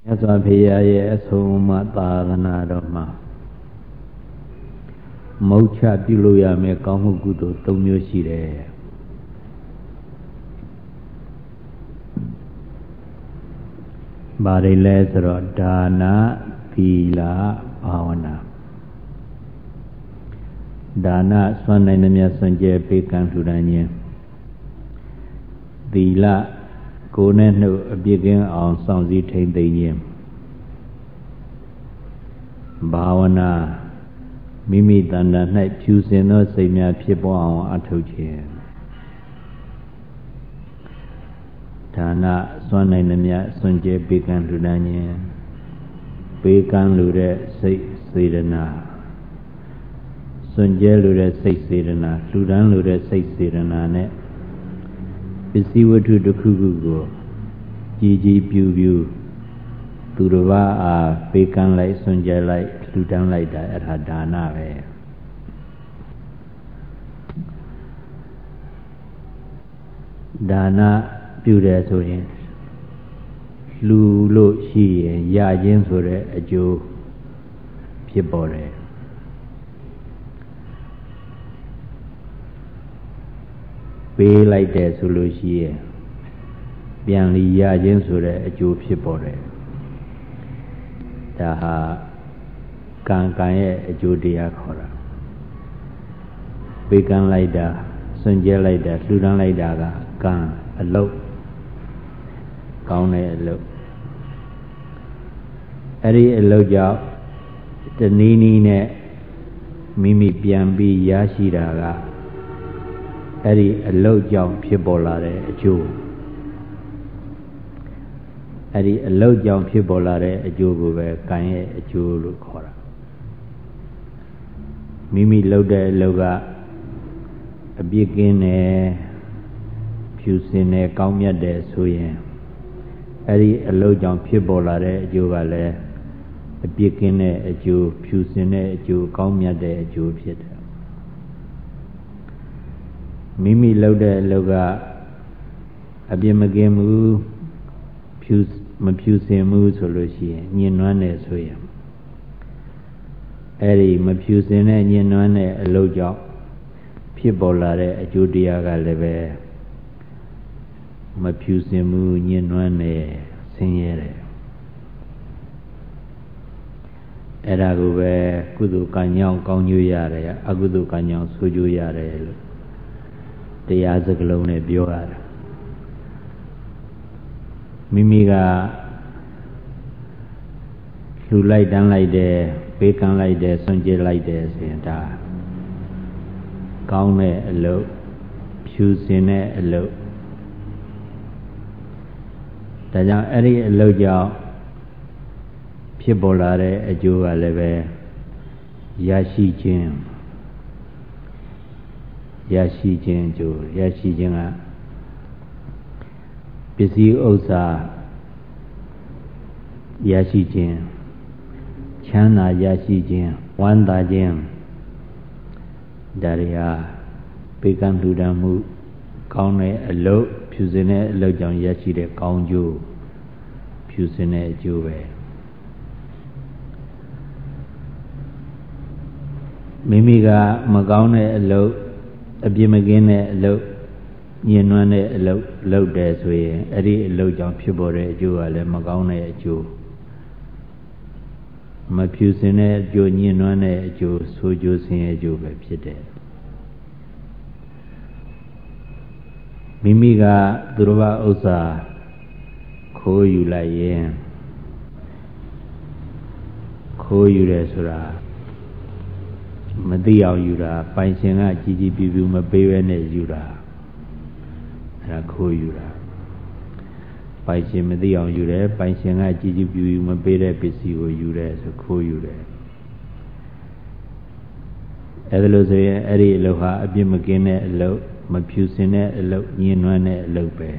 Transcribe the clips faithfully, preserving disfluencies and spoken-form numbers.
စွာဘုရားရဲ့အဆုံးအမသာသနာတော်မှာမုတ်ချပြုလို့ရမယ်ကောင်းမှုကုသိုလ်၃မျိုးရှိတယ်။ဘာတွေလဲဆိုတော့ဒါနသီလဘာဝနာဒါနစွမ်းနိုင်သမျှစွန့်ကြဲပေးကမ်းလှူဒါန်းခြင်းသီလကိုယ်နဲ့နှုတ်အပြစ်ကင်းအောင်စောင့်စည်းထိန်းသိမ်းခြင်းဘာဝနာမိမိတဏ္ဍာ၌ဖြူစင်သောစိတ်များဖြစ်ပေါ်အောင်အထောက်ခြင်းဒါနစွမ်းနိုင်သမျှစွန့်ကြဲပေးကမ်းလှူဒါန်းခြင်းပေးကမ်းလိုတဲ့စိတ်စေတနာစွန့်ကြဲလိုတဲ့စိတ်စေတနာလှူဒါန်းလိုတဲ့စိတ်စေတနာနဲ့ပစ္စည်းဝတ္ထုတစ်ခုခုကိုကြည်ကြည်ပြူပြူသူတစ်ပါးအားပေးကမ်းလိုက်စွန့်ကြဲလိုက်လှူဒါန်းလိုက်တာအဲ့ဒါဒါနပဲဒါနပြုတယ်ဆိုရင်လှူလို့ရှိရင်ရခြင်းဆိုတဲ့အကျိုးဖြစ်ပေါ်တယ်ပေးလိုက်တယ်ဆိုလို့ရှိရင်ပြန်လီရခြင်းဆိုတဲ့အကျိုးဖြစ်ပေါ်တယ်ဒါဟာကံကံရဲ့အကျိုးတရားခေါ်တာပေးကမ်းလိုက်တာစွန့်ကြဲလိုက်တာလှူဒါန်းလိုက်တာကကံအလုပ်ကောင်းတဲ့အလုပ်အဲ့ဒီအလုပ်ကြောင့်တနည်းနည်းနဲ့မိမိပြန်ပြီးရရှိတာကအဲ့ဒီအလုပ်ကြောင့်ဖြစ်ပေါ်လာတဲ့အကျိုးအဲ့ဒီအလုပ်ကြောင့်ဖြစ်ပေါ်လာတဲ့အကျိုးကိုပဲကံရဲ့အကျိုးလို့ခေါ်တာမိမိလုပ်တဲ့အလုပ်ကအပြစ်ကင်းတယ်ဖြူစင်တယ်ကောင်းမြတ်တယ်ဆိုရင်အဲ့ဒီအလုပ်ကြောင့်ဖြစ်ပေါ်လာတဲ့အကျိုးကလည်းအပြစ်ကင်းတဲ့အကျိုးဖြူစင်တဲ့အကျိုးကောင်းမြတ်တဲ့အကျိုးဖြစ်တယ်မိမိလုပ်တဲ့အလုပ်ကအပြစ်မကင်းဘူးဖြူမဖြူစင်ဘူးဆိုလို့ရှိရင်ညှဉ်းနှွမ်းတယ်ဆိုရင်အဲ့ဒီမဖြူစင်တဲ့ညှဉ်းနှွမ်းတဲ့အလုပ်ကြောင့်ဖြစ်ပေါ်လာတဲ့အကျိုးတရားကလည်းပဲမဖြူစင်ဘူးညှဉ်းနှွမ်းတယ်ဆင်းရဲတယ်အဲ့ဒါကိုပဲကုသိုလ်ကံကြောင့်ကောင်းကျိုးရတယ်အကုသိုလ်ကံကြောင့်ဆိုးကျိုးရတယ်လို့တရားစကားလုံးနဲ့ပြောရတာမိမိကလှူလိုက်တန်းလိုက်တယ်ပေးကမ်းလိုက်တယ်စွန့်ကြဲလိုက်တယ်ဆိုရင်ဒါကောင်းတဲ့အလုပ်ဖြူစင်တဲ့အလုပ်ဒါကြောင့်အဲ့ဒီအလုပ်ကြောင့်ဖြစ်ပေါ်လာတဲ့အကျိုးကလည်းပဲရရှိခြင်းရရှိခြင်းအကျိုးရရှိခြင်းကပစ္စည်းဥစ္စာရရှိခြင်းချမ်းသာရရှိခြင်းဝမ်းသာခြင်းဒါတွေဟာပေးကမ်းလှူဒါန်းမှုကောင်းတဲ့အလုပ်ဖြူစင်တဲ့အလုပ်ကြောင့်ရရှိတဲ့ကောင်းကျိုးဖြူစင်တဲ့အကျိုးပဲမိမိကမကောင်းတဲ့အလုပ်အပြစ်မကင်းတဲ့အလုပ်ညှဉ်းနှွမ်းတဲ့အလုပ်လုပ်တယ်ဆိုရင်အဲ့ဒီအလုပ်ကြောင့်ဖြစ်ပေါ်တဲ့အကျိုးကလည်းမကောင်းတဲ့အကျိုးမဖြူစင်တဲ့အကျိုးညှဉ်းနှွမ်းတဲ့အကျိုးဆိုးကျိုးဆင်းရဲအကျိုးပဲဖြစ်တယ်မိမိကသူတော်ဘာဥစ္စာခိုးယူလိုက်ရင်ခိုးယူတယ်ဆိုတာမသိအောင်ယူတာပိုင်ရှင်ကကြည်ကြည်ပြူပြူမပေးဘဲနဲ့ယူတာအဲ့ဒါခိုးယူတာပိုင်ရှင်မသိအောင်ယူတယ်ပိုင်ရှင်ကကြည်ကြည်ပြူပြူမပေးတဲ့ပစ္စည်းကိုယူတယ်ဆိုခိုးယူတယ်အဲ့ဒါလို့ဆိုရင်အဲ့ဒီအလုပ်ဟာအပြစ်မကင်းတဲ့အလုပ်မဖြူစင်တဲ့အလုပ်ညှဉ်းနှွမ်းတဲ့အလုပ်ပဲ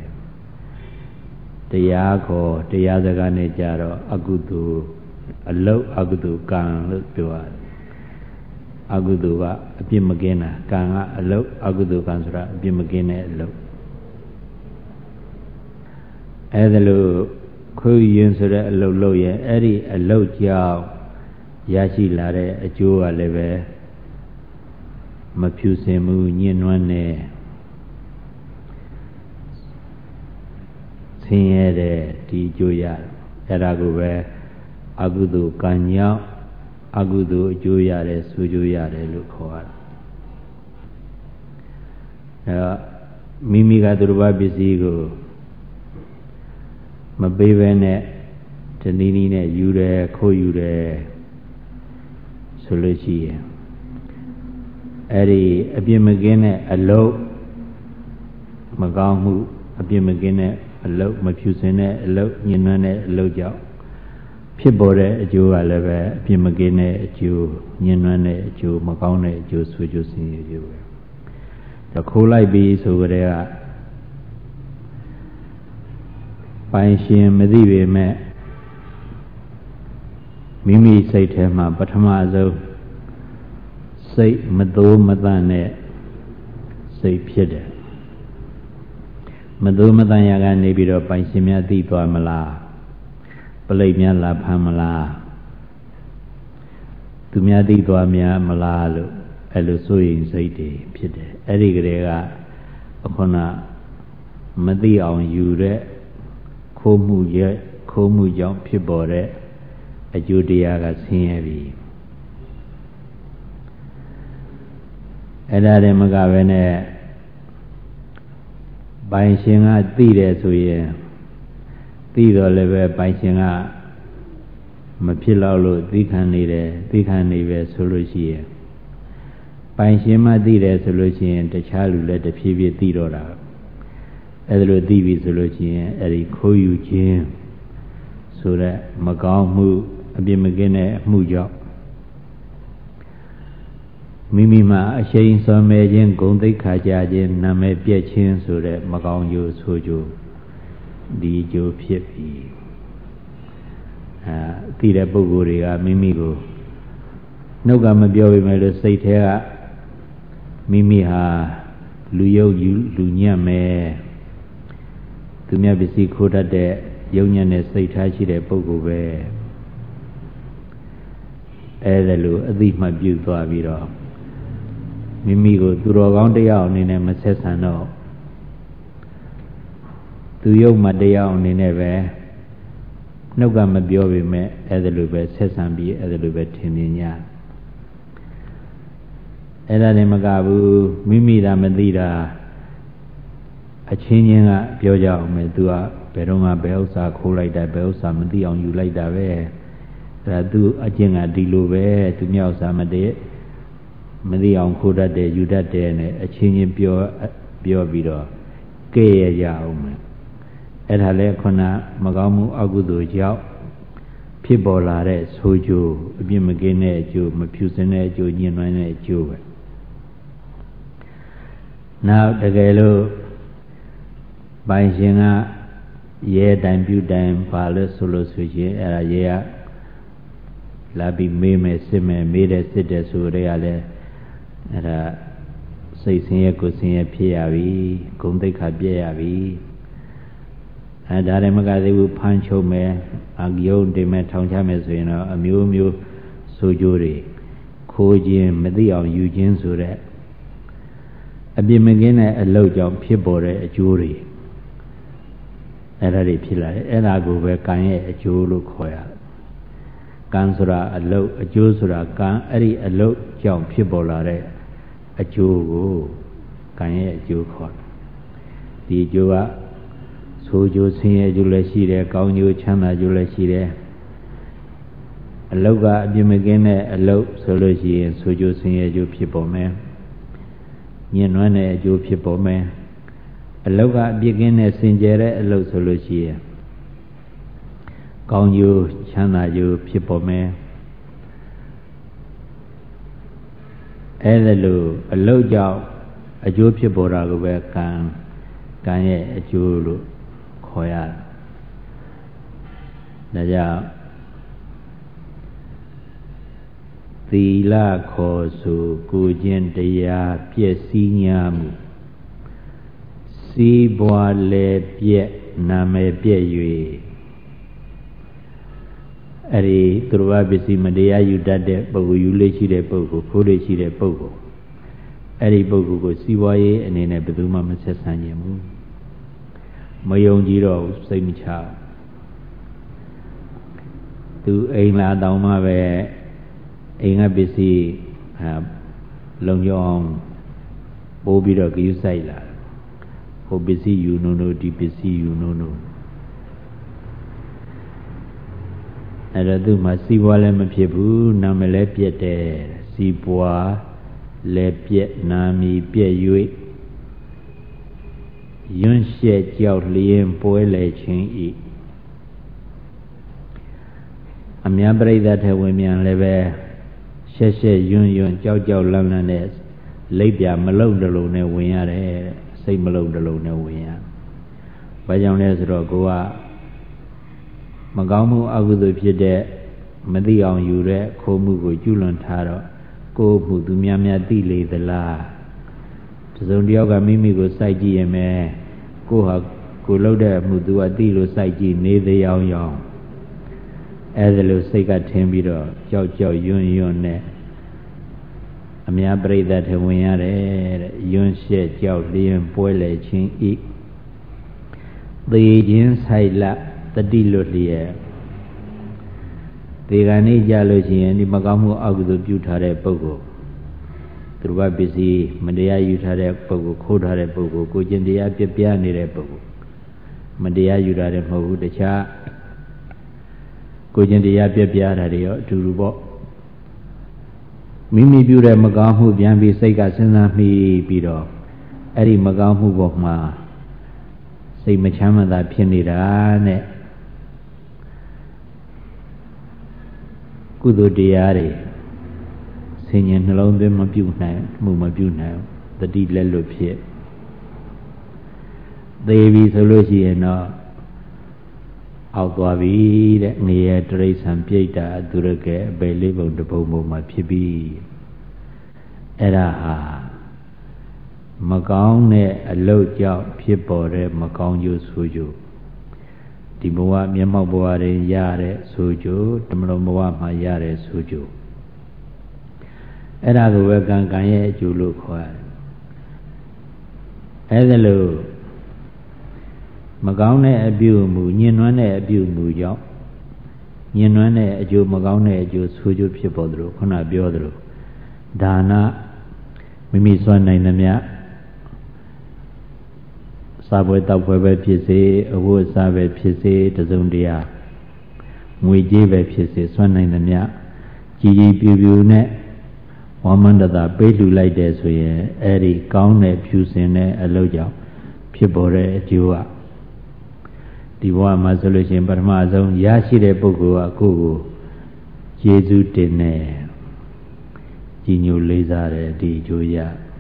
တရားခေါ်တရားစကားနဲ့ကြတော့အကုသိုလ်အလုပ်အကုသိုလ်ကံလို့ပြောရတယ်အကုသိုလ်ကအပြစ်မကင်းတာကံကအလုပ်အကုသိုလ်ကံဆိုတာအပြစ်မကင်းတဲ့အလုပ်အဲ့ဒါလို့ခိုးရင်ဆိုတဲ့အလုပ်လုပ်ရင်အဲ့ဒီအလုပ်ကြောင့်ရရှိလာတဲ့အကျိုးကလည်းပဲမဖြူစင်မှုညှဉ်းနှွမ်းနေဆင်းရဲတဲ့ဒီအကျိုးရတယ်အဲ့ဒါကိုပဲအကုသိုလ်ကံကြောင့်အကုသိုလ်အကျိုးရတယ်ဆိုကျိုးရတယ်လို့ခေါ်ရတာအဲတော့မိမိကသူတစ်ပါးပစ္စည်းကိုမပေးဘဲနဲ့တနည်းနည်းနဲ့ယူတယ်ခိုးယူတယ်ဆိုလို့ရှိရင်အဲ့ဒီအပြစ်မကင်းတဲ့အလုပ်မကောင်းမှုအပြစ်မကင်းတဲ့အလုပ်မဖြူစင်တဲ့အလုပ်ညှဉ်းနှွမ်းတဲ့အလုပ်ကြောင့်ဖြစ်ပေါ်တဲ့အကျိုးကလည်းပဲအပြစ်မကင်းတဲ့အကျိုးညှဉ်းနှွမ်းတဲ့အကျိုးမကောင်းတဲ့အကျိုးဆိုးကျိုးဆင်းရဲကျိုးပဲဒါခိုးလိုက်ပြီးဆိုကြတဲ့ကပိုင်ရှင်မသိပေမဲ့မိမိစိတ်ထဲမှာပထမဆုံးစိတ်မသိုးမသန့်တဲ့စိတ်ဖြစ်တယ်မသိုးမသန့်ရကနေပြီးတော့ပိုင်ရှင်များသိသွားမလားပလိတ်များလာဖမ်းမလားသူများသိသွားများမလားလို့အဲ့လိုစိုးရိမ်စိတ်တွေဖြစ်တယ်အဲ့ဒီကလေးကခုနမသိအောင်ယူတဲ့ခိုးမှုရဲ့ခိုးမှုကြောင့်ဖြစ်ပေါ်တဲ့အကျိုးတရားကဆင်းရဲပြီအဲ့ဒါတည်းမကပဲနဲ့ပိုင်ရှင်ကသိတယ်ဆိုရင်သိတော့လည်းပဲပိုင်ရှင်ကမဖြစ်တော့လို့သိခံနေတယ်သိခံနေပဲဆိုလို့ရှိရင်ပိုင်ရှင်မှသိတယ်ဆိုလို့ရှိရင်တခြားလူလည်းတဖြည်းဖြည်းသိတော့တာအဲ့ဒါလိုသိပြီဆိုလို့ရှိရင်အဲ့ဒီခိုးယူခြင်းဆိုတဲ့မကောင်းမှုအပြစ်မကင်းတဲ့အမှုကြောင့်မိမိမှာအရှိန်စောမဲ့ခြင်းဂုဏ်သိက္ခာကြခြင်းနာမည်ပြည့်ခြင်းဆိုတဲ့မကောင်းကျိုးဆိုးကျိုးဒီကျိုးဖြစ်ပြီအဲသိတဲ့ပုဂ္ဂိုလ်တွေကမိမိကိုနှုတ်ကမပြောပေမဲ့လို့စိတ်ထဲကမိမိဟာလူယုတ်ယူလူညံ့မယ်သူမြတ်ပစ္စည်းခိုးတတ်တဲ့ယုံညံ့တဲ့စိတ်ထားရှိတဲ့ပုဂ္ဂိုလ်ပဲအဲ့ဒါလိုအသိမှတ်ပြုသွားပြီးတော့မိမိကိုသူတော်ကောင်းတရားအနေနဲ့မဆက်ဆံတော့သူယုတ်မှတရားအနေနဲ့ပဲနှုတ်ကမပြောပေမဲ့အဲ့ဒါလိုပဲဆက်ဆံပြီးအဲ့ဒါလိုပဲထင်မြင်ကြအဲ့ဒါလည်းမကဘူးမိမိသာမသိတာအချင်းချင်းကပြောကြအောင်မယ်သူကဘယ်တော့မှဘယ်ဥစ္စာခိုးလိုက်တာဘယ်ဥစ္စာမသိအောင်ယူလိုက်တာပဲအဲ့ဒါသူအချင်းကဒီလိုပဲသူမြောက်စားမတည်းမသိအောင်ခိုးတတ်တယ်ယူတတ်တယ်နဲ့အချင်းချင်းပြောပြောပြီးတော့ကဲ့ရကြအောင်မယ်အဲ့ဒါလည်းခုနမကောင်းမှုအကုသိုလ်ကြောင့်ဖြစ်ပေါ်လာတဲ့ဆိုးကျိုးအပြစ်မကင်းတဲ့အကျိုးမဖြူစင်တဲ့အကျိုးညှဉ်းနှွမ်းတဲ့အကျိုးပဲနောက်တကယ်လို့ပိုင်ရှင်ကရဲတိုင်ပြုတိုင်ပါလို့ဆိုလို့ဆိုရင်အဲ့ဒါရဲကလာပြီးမေးမယ်စစ်မယ်မေးတယ်စစ်တယ်ဆိုရဲကလည်းအဲ့ဒါစိတ်ဆင်းရဲကိုယ်ဆင်းရဲဖြစ်ရပြီဂုဏ်သိက္ခာပြည့်ရပြီအဲဒါလည်းမကသေးဘူးဖမ်းချုပ်မယ်အဂယုံတင်မယ်ထောင်ချမယ်ဆိုရင်တော့အမျိုးမျိုးဆိုကြိုးတွေခိုးခြင်းမသိအောင်ယူခြင်းဆိုတဲ့အပြစ်မကင်းတဲ့အလုပ်ကြောင့်ဖြစ်ပေါ်တဲ့အကျိုးတွေအဲ့ဒါတွေဖြစ်လာတယ်အဲ့ဒါကိုပဲကံရဲ့အကျိုးလို့ခေါ်ရတယ်ကံဆိုတာအလုပ်အကျိုးဆိုတာကံအဲ့ဒီအလုပ်ကြောင့်ဖြစ်ပေါ်လာတဲ့အကျိုးကိုကံရဲ့အကျိုးခေါ်တယ်ဒီအကျိုးကဆိုးကျိုးဆင်းရဲကျိုးလည်းရှိတယ်ကောင်းကျိုးချမ်းသာကျိုးလည်းရှိတယ်အလုတ်ကအပြစ်မကင်းတဲ့အလုတ်ဆိုလို့ရှိရင်ဆိုးကျိုးဆင်းရဲကျိုးဖြစ်ပေါ်မယ်ညှဉ်းနှွမ်းတဲ့အကျိုးဖြစ်ပေါ်မယ်အလုတ်ကအပြစ်ကင်းတဲ့စင်ကြယ်တဲ့အလုတ်ဆိုလို့ရှိရင်ကောင်းကျိုးချမ်းသာကျိုးဖြစ်ပေါ်မယ်အဲ့ဒါလို့အလုတ်ကြောင့်အကျိုးဖြစ်ပေါ်တာကိုပဲကံကံရဲ့အကျိုးလို့ခေါ်ရတယ်ဒါကြောင့်သီလခေါ်ဆိုကိုကျင့်တရားပျက်စီးညာမှုစီးပွားလည်းပြက်နာမည်ပြက်၍အဲ့ဒီသူတော်ဘာပစ္စည်းမတရားယူတတ်တဲ့ပုဂ္ဂိုလ်ယူလေးရှိတဲ့ပုဂ္ဂိုလ်ခိုးလေးရှိတဲ့ပုဂ္ဂိုလ်အဲ့ဒီပုဂ္ဂိုလ်ကိုစီးပွားရေးအနေနဲ့ဘယ်သူမှမဆက်ဆံနိုင်ဘူးမယုံကြည်တော့စိတ်မချသူအိမ်လာတောင်းမှပဲအိမ်ကပစ္စည်းလုံခြုံအောင်ပို့ပြီးတော့ကြည့်ဆိုင်လာဟိုပစ္စည်းယူနို့နို့ဒီပစ္စည်းယူနို့နို့အဲ့တော့သူမှစီးပွားလည်းမဖြစ်ဘူးနာမည်လည်းပြက်တယ်စီးပွားလည်းပြက်နာမည်ပြက်၍ယွန်းရှက်ကြောက်လျင်ပွဲလေခြင်းဤအများပရိသတ်ထဲဝင်မြန်လည်းပဲရှက်ရှက်ယွန်းယွန်းကြောက်ကြောက်လန့်လန့်နဲ့လိပ်ပြမလုံတလုံးနဲ့ဝင်ရတယ်စိတ်မလုံတလုံးနဲ့ဝင်ရဘာကြောင့်လဲဆိုတော့ကိုကမကောင်းမှုအကုသိုလ်ဖြစ်တဲ့မသိအောင်ယူတဲ့ခိုးမှုကိုကျူးလွန်ထားတော့ကိုယ်မှုသူများများသိလေသလားတစုံတယောက်ကမိမိကိုစိုက်ကြည့်ရင်ပဲကိုဟာကိုလှုပ်တဲ့မှုသူကသိလို့စိုက်ကြည့်နေသေးအောင်ရောင်အဲ့ဒါလို့စိတ်ကထင်းပြီးတော့ကြောက်ကြောက်ယွန်းယွန်းနဲ့အများပရိသတ်ထဝင်ရတယ်တဲ့ယွန်းရှက်ကြောက်လျင်ပွဲလေခြင်းဤသေခြင်းဆိုင်လတတိလွတ်လျက်ဒီကနေ့ကြလို့ရှိရင်ဒီမကောင်းမှုအကုသိုလ်ပြုထားတဲ့ပုဂ္ဂိုလ်သူတို့ဘာပစ္စည်းမတရားယူထားတဲ့ပုဂ္ဂိုလ်ခိုးထားတဲ့ပုဂ္ဂိုလ်ကိုကျင့်တရားပြပြနေတဲ့ပုဂ္ဂိုလ်မတရားယူထားတဲ့မဟုတ်ဘူးတခြားကိုကျင့်တရားပြပြတာတွေရောအတူတူပေါ့မိမိပြုတဲ့မကောင်းမှုပြန်ပြီးစိတ်ကစဉ်းစားမိပြီးတော့အဲ့ဒီမကောင်းမှုပေါ်မှာစိတ်မချမ်းသာဖြစ်နေတာနဲ့ကုသိုလ်တရားတွေဆင်ញံနှလုံးသွင်းမပြုနိုင်မှုမပြုနိုင်တတိလက်လွတ်ဖြစ်သေပြီဆိုလို့ရှိရင်တော့အောက်သွားပြီတဲ့ငရေတရိษံပြိတ္တာသူရကဲအပေလေးပုံတစ်ပုံပုံမှာဖြစ်ပြီအဲ့ဒါဟာမကောင်းတဲ့အလုပ်ကြောင့်ဖြစ်ပေါ်တဲ့မကောင်းကျိုးဆိုးကျိုးဒီဘဝမျက်မှောက်ဘဝတွင်ရတဲ့ဆိုးကျိုးတမလုံးဘဝမှာရတဲ့ဆိုးကျိုးအဲ့ဒါကိုပဲကံကံရဲ့အကျိုးလို့ခေါ်ရတယ်အဲ့ဒါလို့မကောင်းတဲ့အပြုအမူညှဉ်းနှွမ်းတဲ့အပြုအမူကြောင့်ညှဉ်းနှွမ်းတဲ့အကျိုးမကောင်းတဲ့အကျိုးဆိုးကျိုးဖြစ်ပေါ်သလိုခုနပြောသလိုဒါနမိမိစွမ်းနိုင်သမျှစာပွဲတောက်ပွဲပဲဖြစ်စေအဝတ်အစားပဲဖြစ်စေတစုံတရာငွေကြေးပဲဖြစ်စေစွမ်းနိုင်သမျှကြည်ကြည်ပြူပြူနဲ့ဝါမန္တတာပေးလှူလိုက်တယ်ဆိုရင်အဲ့ဒီကောင်းတဲ့ဖြူစင်တဲ့အလုပ်ကြောင့်ဖြစ်ပေါ်တဲ့အကျိုးကဒီဘဝမှာဆိုလို့ရှိရင်ပထမဆုံးရရှိတဲ့ပုဂ္ဂိုလ်ကကိုယ့်ကိုကျေးဇူးတင်တယ်ကြီးညိုလေးစားတယ်ဒီအကျိုးရ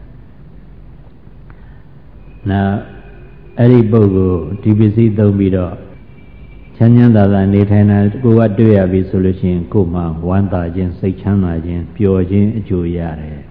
နောက်အဲ့ဒီပုဂ္ဂိုလ်ဒီပစ္စည်းသုံးပြီးတော့ချမ်းချမ်းသာသာနေထိုင်တာကိုယ်ကတွေ့ရပြီဆိုလို့ရှိရင်ကိုယ်မှဝမ်းသာခြင်းစိတ်ချမ်းသာခြင်းပျော်ခြင်းအကျိုးရတယ်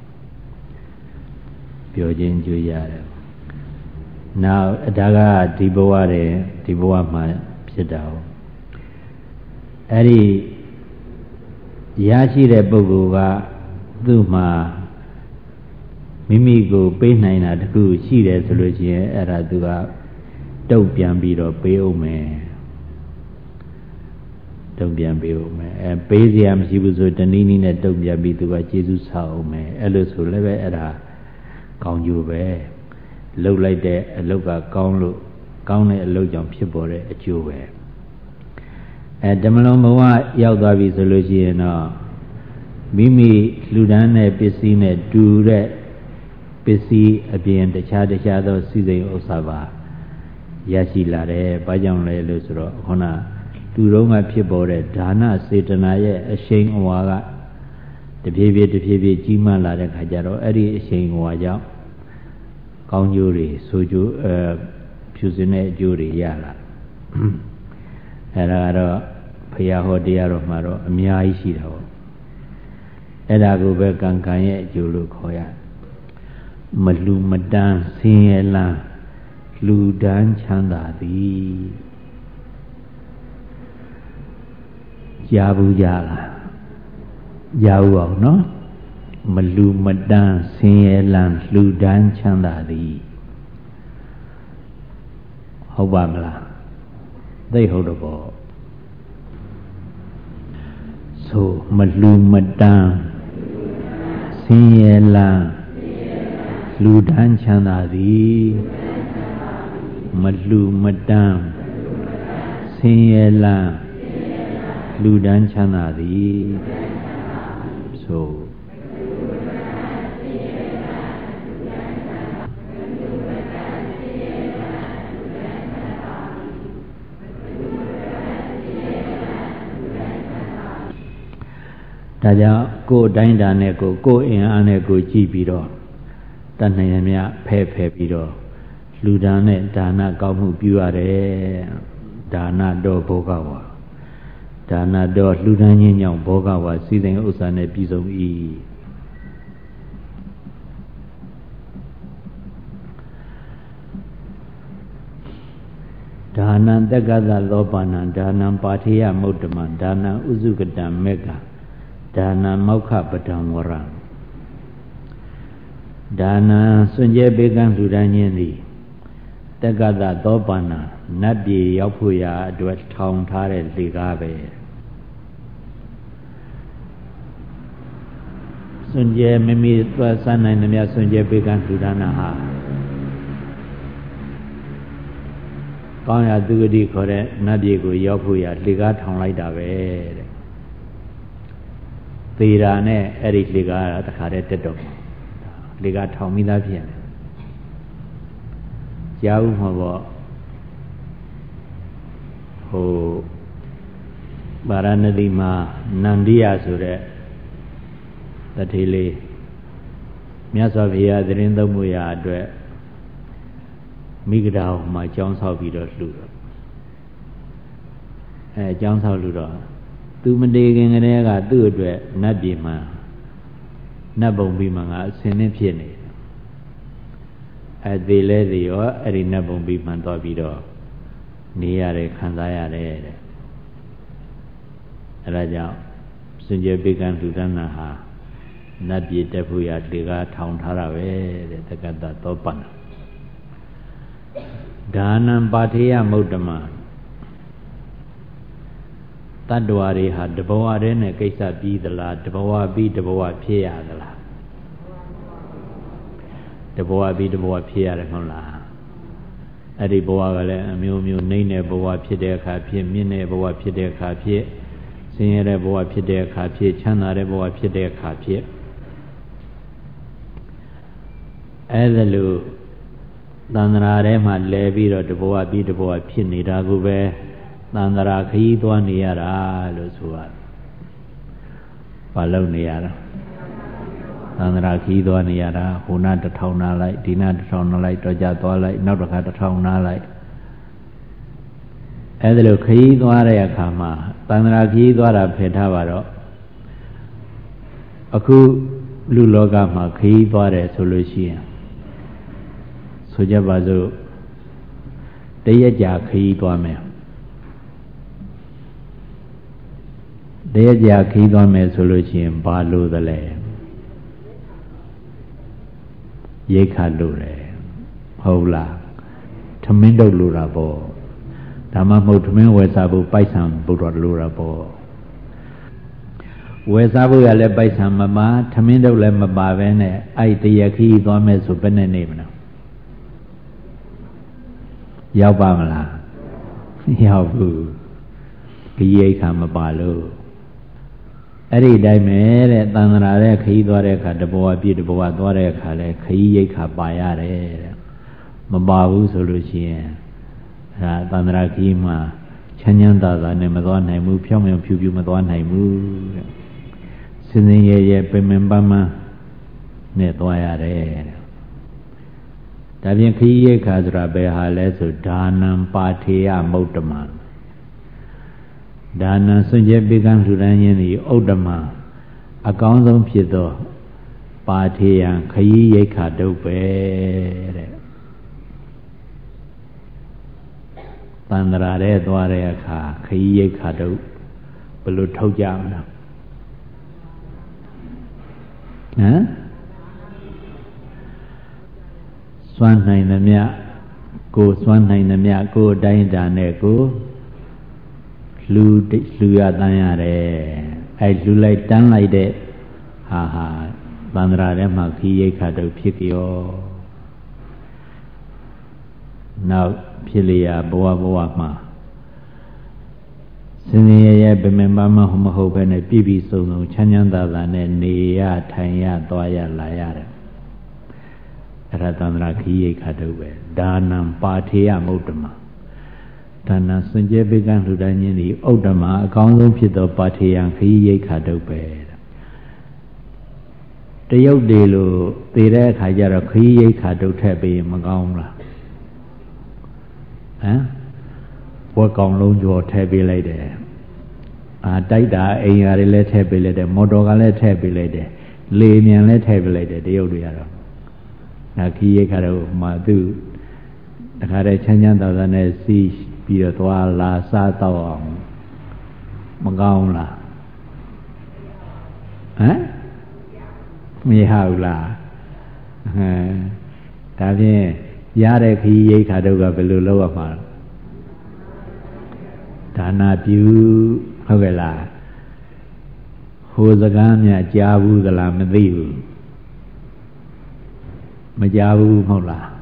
ပျော်ခြင်းအကျိုးရတယ်နောက်ဒါကဒီဘဝတည်းဒီဘဝမှာဖြစ်တာ哦အဲ့ဒီရရှိတဲ့ပုဂ္ဂိုလ်ကသူ့မှာမိမိကိုပေးနိုင်တာတခုရှိတယ်ဆိုလို့ရှိရင်အဲ့ဒါသူကတုတ်ပြန်ပြီးတော့ပေးအောင်မယ်တုတ်ပြန်ပေးအောင်မယ်အဲပေးစရာမရှိဘူးဆိုတနည်းနည်းနဲ့တုတ်ပြန်ပြီးသူကကျေးဇူးဆောက်အောင်မယ်အဲ့လိုဆိုလည်းပဲအဲ့ဒါကောင်းကျိုးပဲလှုပ်လိုက်တဲ့အလုပ်ကကောင်းလို့ကောင်းတဲ့အလုပ်ကြောင့်ဖြစ်ပေါ်တဲ့အကျိုးပဲအဲဓမ္မလုံးဘဝရောက်သွားပြီဆိုလို့ရှိရင်တော့မိမိလူဒန်းတဲ့ပစ္စည်းနဲ့တူတဲ့ပစ္စည်းအပြင်တခြားတခြားသောစီစိမ်ဥစ္စာပါရရှိလာတယ်။ဘာကြောင့်လဲလို့ဆိုတော့ခုနသူတော်ကဖြစ်ပေါ်တဲ့ဒါနစေတနာရဲ့အရှိန်အဝါကတဖြည်းဖြည်းတဖြည်းဖြည်းကြီးမားလာတဲ့ခါကျတော့အဲ့ဒီအရှိန်အဝါကြောင့်ကောင်းကျိုးတွေဆိုကျိုးအဲဖြူစင်တဲ့အကျိုးတွေရလာ။အဲ့ဒါကတော့ဘုရားဟောတရားတော်မှာတော့အများကြီးရှိတာပေါ့။အဲ့ဒါကိုပဲကံကံရဲ့အကျိုးလို့ခေါ်ရတယ်။မလူမတန်းဆင်းရဲလန်းလူဒန်းချမ်းသာသည်ကြကြားဘူးကြလားကြားဘူးအောင်နော်မလူမတန်းဆင်းရဲလန်းလူဒန်းချမ်းသာသည်ဟုတ်ပါမလားသိဟုတ်တော့ပေါ့ဆိုမလူမတန်းဆင်းရဲလန်းလူဒန်းချမ်းသာသည်မလူမတန်းဆင်းရဲလန်းလူဒန်းချမ်းသာသည်ဆိုဒါကြောင့်ကိုယ်တိုင်းတာနဲ့ကိုကိုယ်အင်အားနဲ့ကိုကြည့်ပြီးတော့တတ်နိုင်ရမြဖဲဖဲပြီးတော့လူဒါနဲ့ဒါနကောင်းမှုပြုရတယ်ဒါနတော်ဘောကဝါဒါနတော်လူဒန်းချင်းကြောင့်ဘောကဝါစီစဉ်ဥစ္စာနဲ့ပြည်စုံ၏ဒါနံတက္ကသလောပနံဒါနံပါထေယမုဒ္ဓမံဒါနံဥစုကတံမေကဒါနံမောက္ခပဒံဝရံဒါနံစွန့်ကြဲပေးကမ်းလှူဒန်းခြင်းသည်တက္ကသသောပန္နနတ်ပြည်ရောက်ဖို့ရာအတွက်ထောင်ထားတဲ့လေကားပဲစွန့်ကြဲမိမိသွားစနိုင်သမျှစွန့်ကြဲပေးကမ်းလှူဒန်းတာဟာကောင်းရာသူဂတိခေါ်တဲ့နတ်ပြည်ကိုရောက်ဖို့ရာလေကားထောင်လိုက်တာပဲတဲ့သေတာနဲ့အဲ့ဒီလေကားတခါတည်းတက်တော့လေကားထောင်မိသားဖြစ်တယ်ကြားဦးမှာပေါ့ဟိုဗာရာဏသီမှာနန္ဒီယဆိုတဲ့တထေလေးမြတ်စွာဘုရားသတင်းသုံးမှုရာအတွက်မိဂဒါဟမှာကျောင်းဆောက်ပြီးတော့လှူတော့အဲကျောင်းဆောက်လှူတော့သူမတည်ခင်ကတည်းကသူ့အတွက်နတ်ပြည်မှာနတ်ဘုံပြီးမှငါအစင်းနဲ့ဖြစ်နေအဲသေးလဲသေးရောအဲ့ဒီနတ်ဘုံပြီးမှသွားပြီးတော့နေရတယ်ခံစားရတယ်တဲ့အဲဒါကြောင့်စွန့်ကြဲပေးကမ်းလှူဒန်းတာဟာနတ်ပြည်တက်ဖို့ရလေကားထောင်ထားတာပဲတဲ့တက္ကသသောပန္နဒါနံပါထေယမုဒ္ဓမံတတ္တဝါတွေဟာတဘဝတည်းနဲ့ကိစ္စပြီးသလားတဘဝပြီးတဘဝဖြစ်ရသလားတဘဝပြီးတဘဝဖြစ်ရတယ်မဟုတ်လားအဲ့ဒီဘဝကလည်းအမျိုးမျိုးနှိမ့်တဲ့ဘဝဖြစ်တဲ့အခါဖြစ်မြင့်တဲ့ဘဝဖြစ်တဲ့အခါဖြစ်ဆင်းရဲတဲ့ဘဝဖြစ်တဲ့အခါဖြစ်ချမ်းသာတဲ့ဘဝဖြစ်တဲ့အခါဖြစ်အဲ့ဒါလို့သန္တရာထဲမှာလဲပြီးတော့တဘဝပြီးတဘဝဖြစ်နေတာကိုပဲသန္တရာခရီးသွားနေရတာလို့ဆိုရတယ်။ဘာလုပ်နေရတာသန္တရာခရီးသွားနေရတာဟိုနာတစ်ထောင်နာလိုက်ဒီနာတစ်ထောင်နာလိုက်တော့ကြသွားလိုက်နောက်တစ်ခါတစ်ထောင်နာလိုက်အဲ့ဒါလို့ခရီးသွားတဲ့အခါမှာသန္တရာခရီးသွားတာဖယ်ထားပါတော့အခုလူလောကမှာခရီးသွားတယ်ဆိုလို့ရှိရင်ဆိုကြပါစို့တရက်ကြာခရီးသွားမယ်တရက်ကြာခရီးသွားမယ်ဆိုလို့ရှိရင်ဘာလို့သလဲရိတ်ခါလို့တယ်ဟုတ်လားထမင်းတုပ်လို့တာပေါ့ဒါမှမဟုတ်ထမင်းဝယ်စားဖို့ပိုက်ဆံဖို့တော့လို့တာပေါ့ဝယ်စားဖို့ရလဲပိုက်ဆံမပါထမင်းတုပ်လည်းမပါပဲနဲ့အဲ့တရက်ခရီးသွားမယ်ဆိုဘယ်နဲ့နေမလဲရောက်ပါမလားရောက်ဘူးဒီရိတ်ခါမပါလို့အဲ့ဒီတိုင်းပဲတဲ့သန္တရာတဲ့ခရီးသွားတဲ့အခါတဘဝပြည့်တဘဝသွားတဲ့အခါလဲခရီးရိတ်ခါပါရတယ်တဲ့မပါဘူးဆိုလို့ရှိရင်အဲသန္တရာခရီးမှာချမ်းချမ်းသာသာနဲ့မသွားနိုင်ဘူးဖြောင်းဖြောင်းဖြူဖြူမသွားနိုင်ဘူးတဲ့စင်စင်ရဲရဲပင်ပင်ပန်းပန်းနဲ့သွားရတယ်တဲ့ဒါပြင်ခရီးရိတ်ခါဆိုတာဘယ်ဟာလဲဆိုဒါနံပါထေယမုဒ္ဓမံဒါနံစွန့်ကြဲပေးကမ်းလှူဒန်းခြင်းသည်ဥဒ္ဓမံအကောင်းဆုံးဖြစ်သောပါထေယံခရီးရိတ်ခါတုပ်ပဲတဲ့သန္တရာတဲ့သွားတဲ့အခါခရီးရိတ်ခါတုပ်ဘယ်လိုထုတ်ကြမလဲဟမ်စွမ်းနိုင်သမျှကိုစွမ်းနိုင်သမျှကိုအတိုင်းအတာနဲ့ကိုလူလူရတန်းရတယ်အဲလူလိုက်တန်းလိုက်တဲ့ဟာဟာသန္တရာထဲမှာခီးရိတ်ခါတုတ်ဖြစ်ကြောနောက်ဖြစ်လျာဘဝဘဝမှာစင်ရရဲ့ဗမေပါမမဟုတ်ပဲနဲ့ပြည့်ပြည့်စုံစုံချမ်းချမ်းသာသာနဲ့နေရထိုင်ရသွားရလာရတယ်အဲ့ဒါသန္တရာခီးရိတ်ခါတုတ်ပဲဒါနံပါထေယမုဒ္ဓမဒါနံစွန့်ကြဲပေကံလှူဒါန်းခြင်းသည်ဥဒ္ဓမအကောင်းဆုံးဖြစ်သောပါထေယခီးရိတ်ခါတုတ်ပဲတရုတ်တွေလို့သေတဲ့အခါကျတော့ခီးရိတ်ခါတုတ်ထည့်ပေးရင်မကောင်းဘူးလားဟမ်ဘွက်ကောင်လုံးကျော်ထည့်ပေးလိုက်တယ်အာတိုက်တာအိမ်ယာတွေလည်းထည့်ပေးလိုက်တယ်မော်တော်ကလည်းထည့်ပေးလိုက်တယ်လေမြန်လည်းထည့်ပေးလိုက်တယ်တရုတ်တွေကတော့ဒါခီးရိတ်ခါတုတ်မှသူတခါတည်းချမ်းချမ်းသာသာနဲ့စီးပြီးတော့သွားလာစားတော့အောင်မကောင်းလားဟမ်မရဘူးလားဟမ်ဒါဖြင့်ရတဲ့ခီးရိတ်ခါတုတ်ကဘယ်လိုလုပ်ရမှာဒါနပြုဟုတ်ကဲ့လားဟိုစကားများကြားဘူးသလားမသိဘူးမကြားဘူးမဟုတ်လား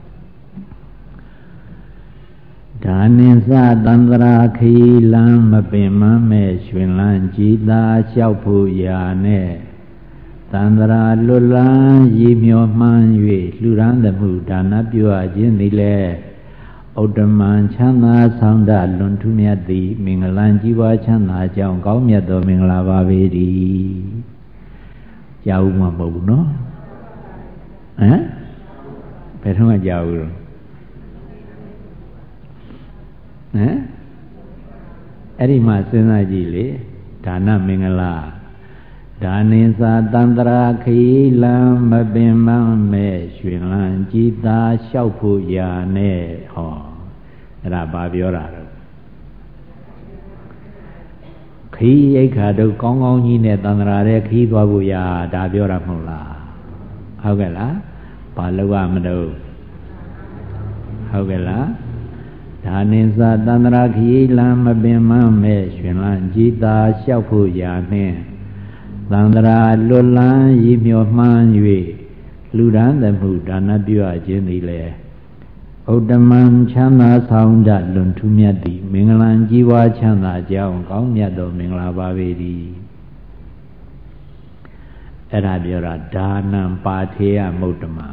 ဒါနိသသန္တရာခီလံမပင်မမဲ့ရွှင်လန်းကြည်သာလျှောက်ဖို့ရာနဲ့သန္တရာလွတ်လန်းရည်မျောမှန်း၍လှူဒန်းသမှုဒါနပြုအပ်ခြင်းသည်လည်းဥဒ္ဓမံချမ်းသာဆောင်တလွန်ထူးမြတ်သည်မင်္ဂလံကြီးပွားချမ်းသာကြောင်းကောင်းမြတ်သောမင်္ဂလာပါပေတည်းကြားဦးမှာမဟုတ်ဘူးနော်ဟမ်ဘယ်တော့မှကြားဦးတော့ဟမ်အဲ့ဒီမှာစဉ်းစားကြည့်လေဒါနမင်္ဂလာဒါနိသသန္တရာခီလံမပင်မမဲ့ရွှင်လန်းကြည်သာလျှောက်ဖို့ရာနဲ့ဟောအဲ့ဒါဘာပြောတာတော့ခီးရိတ်ခါတို့ကောင်းကောင်းကြီးနဲ့သန္တရာတဲ့ခီးသွားဖို့ရာဒါပြောတာမဟုတ်လားဟုတ်ကဲ့လားဘာလို့ရမလို့ဟုတ်ကဲ့လားဒါနိသသန္တရာခီလံမပင်မမဲ့ရွှင်လန်းကြည်သာလျှောက်ဖို့ရာနဲ့သန္တရာလွတ်လန်းရည်မျောမှန်း၍လူဒန်းသမှုဒါနပြုအပ်ခြင်းသည်လေဥဒ္ဓမံချမ်းသာဆောင်တလွန်ထူးမြတ်သည်မင်္ဂလံကြီးပွားချမ်းသာကြောင်းကောင်းမြတ်သောမင်္ဂလာပါပေသည်အဲ့ဒါပြောတာဒါနံပါထေယမုဒ္ဓမ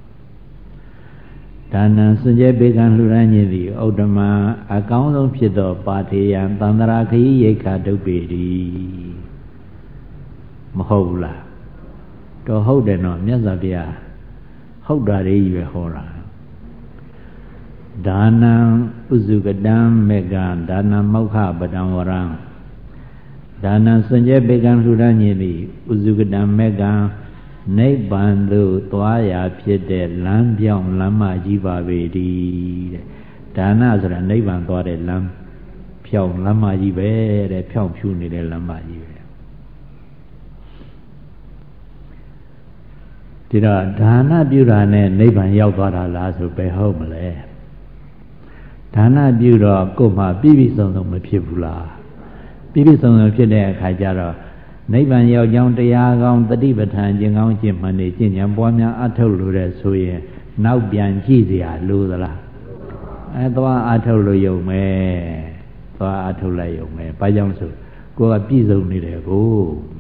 ဒါနံစွန့်ကြဲပေကံလှူဒန်းခြင်းသည်ဥဒ္ဓမံအကောင်းဆုံးဖြစ်သောပါထေယံသန္တရာခီးရိတ်ခါတုတ်ပေသည်မဟုတ်ဘူးလားတော့ဟုတ်တယ်နော်မြတ်စွာဘုရားဟုတ်တာလေးကြီးပဲဟောတာဒါနံဥစုကတံမေကံဒါနံမောက္ခပတံဝရံဒါနံစွန့်ကြဲပေကံလှူဒန်းခြင်းသည်ဥစုကတံမေကံနိဗ္ဗာန်သို့သွားရာဖြစ်တဲ့လမ်းပြောင်းလမ်းမကြီးပါပေတည်းတဲ့ဒါနဆိုတာနိဗ္ဗာန်သွားတဲ့လမ်းဖြောင်းလမ်းမကြီးပဲတဲ့ဖြောင်းဖြူနေတဲ့လမ်းမကြီးပဲဒီတော့ဒါနပြုတာနဲ့နိဗ္ဗာန်ရောက်သွားတာလားဆိုဘယ်ဟုတ်မလဲဒါနပြုတော့ကိုယ်မှပြည့်ပြည့်စုံစုံမဖြစ်ဘူးလားပြည့်ပြည့်စုံစုံဖြစ်တဲ့အခါကျတော့နိဗ္ဗာန်ရောက်ကြောင်းတရားကောင်းတတိပဋ္ဌာန်ကျင့်ကောင်းကျင့်မှန်နေကျင့်ကြံပွားများအထုတ်လို့တဲ့ဆိုရင်နောက်ပြန်ကြည့်เสียလို့သလားအဲသွားအထုတ်လို့ယုံမယ်သွားအထုတ်လိုက်ယုံမယ်ဘာကြောင့်ဆိုကိုယ်ကပြည့်စုံနေတယ်ကို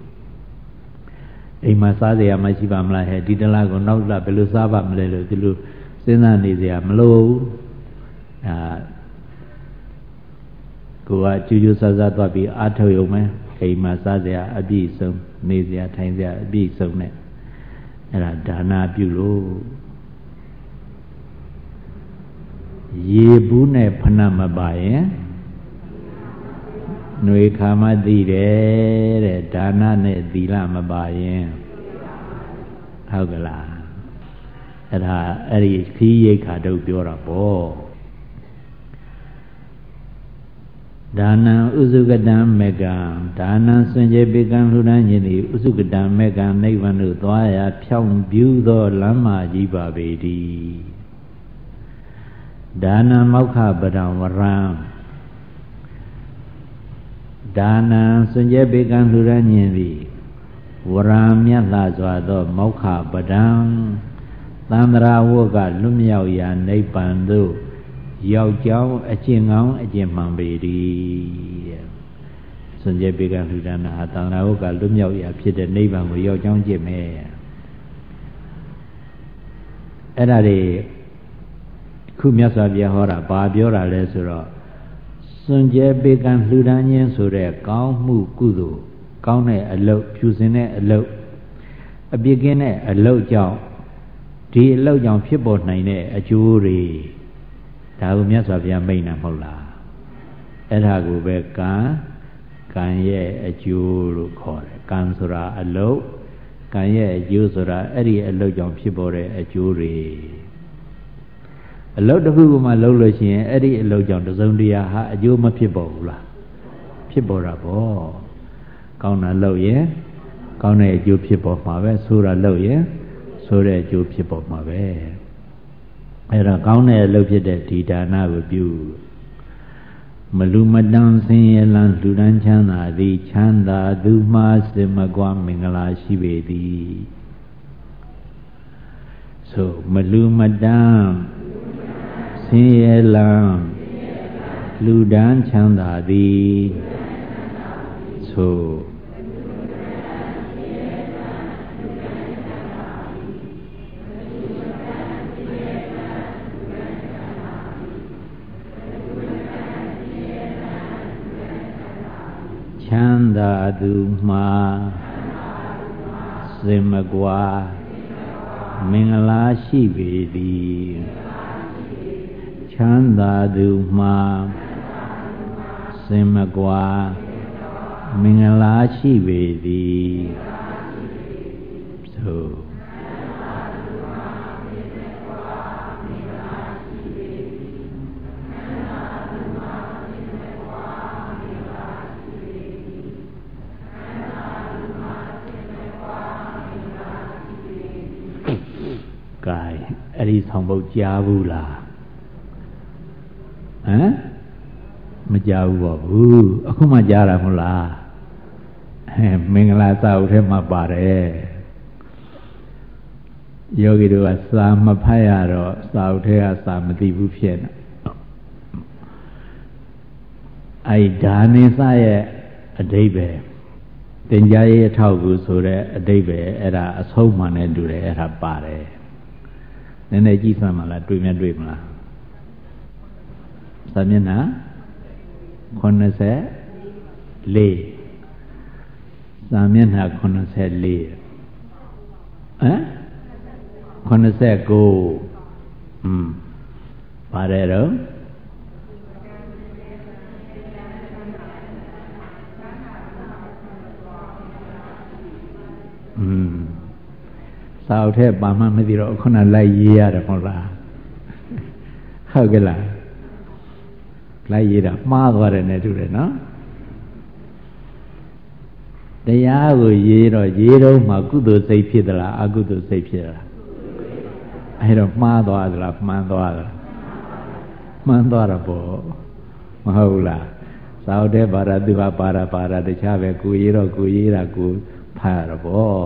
အိမ်မှာစားเสียမရှိပါမလားဟဲ့ဒီတလားကိုနောက်လာဘယ်လိုစားပါမလဲလို့ဒီလိုစဉ်းစားနေเสียမလို့အာကိုယ်ကကျူးကျူးဆဆသွားပြီးအထုတ်ယုံမယ်အိမ်မှာစားเสียအပြည့်စုံနေเสียထိုင်เสียအပြည့်စုံနဲ့အဲ့ဒါဒါနပြုလို့ရေဘူးနဲ့ဖဏမပါရင်ຫນွေခါမသိတယ်တဲ့ဒါနနဲ့သီလမပါရင်ဟုတ်ကလားအဲ့ဒါအဲ့ဒီခီးရိတ်ခါတုတ်ပြောတာပေါ့ဒါနံဥစုကတံမေကံဒါနံစွန့်ကြဲပေကံလှူဒန်းခြင်းသည်ဥစုကတံမေကံနိဗ္ဗာန်သို့သွားရာဖြောင့်ပြူသောလမ်းမကြီးပါပေတည်းဒါနံမောက္ခပဒံဝရံဒါနံစွန့်ကြဲပေကံလှူဒန်းခြင်းသည်ဝရံမြတ်သာစွာသောမောက္ခပဒံသန္တရာဝတ်ကလွတ်မြောက်ရာနိဗ္ဗာန်သို့ရောက်ကြောင်းအကျင့်ကောင်းအကျင့်မှန်ပေသည်စွန့်ကြဲပေကံလှူဒါန်းတာသန္တရာဝတ်ကလွတ်မြောက်ရာဖြစ်တဲ့နိဗ္ဗာန်ကိုရောက်ကြောင်းကျင့်မယ်အဲ့ဒါတွေခုမြတ်စွာဘုရားဟောတာဘာပြောတာလဲဆိုတော့စွန့်ကြဲပေကံလှူဒါန်းခြင်းဆိုတဲ့ကောင်းမှုကုသိုလ်ကောင်းတဲ့အလုပ်ဖြူစင်တဲ့အလုပ်အပြစ်ကင်းတဲ့အလုပ်ကြောင့်ဒီအလုပ်ကြောင့်ဖြစ်ပေါ်နိုင်တဲ့အကျိုးတွေဒါကိုမြတ်စွာဘုရားမိန့်တာမဟုတ်လားအဲ့ဒါကိုပဲကံကံရဲ့အကျိုးလို့ခေါ်တယ်ကံဆိုတာအလုပ်ကံရဲ့အကျိုးဆိုတာအဲ့ဒီအလုပ်ကြောင့်ဖြစ်ပေါ်တဲ့အကျိုးတွေအလုပ်တစ်ခုကမှလုပ်လို့ရှိရင်အဲ့ဒီအလုပ်ကြောင့်တစုံတရာဟာအကျိုးမဖြစ်ပေါ်ဘူးလားဖြစ်ပေါ်တာပေါ့ကောင်းတာလုပ်ရင်ကောင်းတဲ့အကျိုးဖြစ်ပေါ်မှာပဲဆိုးတာလုပ်ရင်ဆိုးတဲ့အကျိုးဖြစ်ပေါ်မှာပဲအဲ့တော့ကောင်းတဲ့အလုပ်ဖြစ်တဲ့ဒီဒါနကိုပြုမလူမတန်ဆင်းရဲလန်းလူတန်းချမ်းသာသည်ချမ်းသာသူမှားစင်မကွာမင်္ဂလာရှိပေသည်ဆိုမလူမတန်ဆင်းရဲလန်းလူတန်းချမ်းသာသည်ဆိုချမ်းသာသူမှာစင်မကွာမင်္ဂလာရှိပေသည်ချမ်းသာသူမှာစင်မကွာမင်္ဂလာရှိပေသည်သို့အဲ့ဒီဆောင်ပုဒ်ကြားဘူးလားဟမ်မကြားဘူးပေါ့ဘူးအခုမှကြားတာမဟုတ်လားဟဲ့မင်္ဂလာစာအုပ်ထဲမှာပါတယ်ယောဂီတို့ကစာမဖတ်ရတော့စာအုပ်ထဲကစာမသိဘူးဖြစ်နေအဲ့ဒါနေစရဲ့အဓိပ္ပာယ်သင်ကြားရေးအထောက်အကူဆိုတဲ့အဓိပ္ပာယ်အဲ့ဒါအဆုံးမှန်နဲ့တူတယ်အဲ့ဒါပါတယ်နည်းနည်းကြည့်စမ်းပါလားတွေ့မြတ်တွေ့မလားစာမျက်နှာ84စာမျက်နှာ84ဟမ်89อืมပါတယ်တော့อืมစာအုပ်ထဲပါမှမသိတော့ခုနလိုက်ရေးရတယ်မဟုတ်လားဟုတ်ကဲ့လားလိုက်ရေးတာမှားသွားတယ်နဲ့တူတယ်နော်တရားကိုရေးတော့ရေးတော့မှကုသိုလ်စိတ်ဖြစ်သလားအကုသိုလ်စိတ်ဖြစ်သလားအဲ့တော့မှားသွားသလားမှန်သွားသလားမှန်သွားတော့ပေါ့မဟုတ်လားစာအုပ်ထဲပါရသူကပါရပါရတခြားပဲကိုရေးတော့ကိုရေးတာကိုဖတ်ရတော့ပေါ့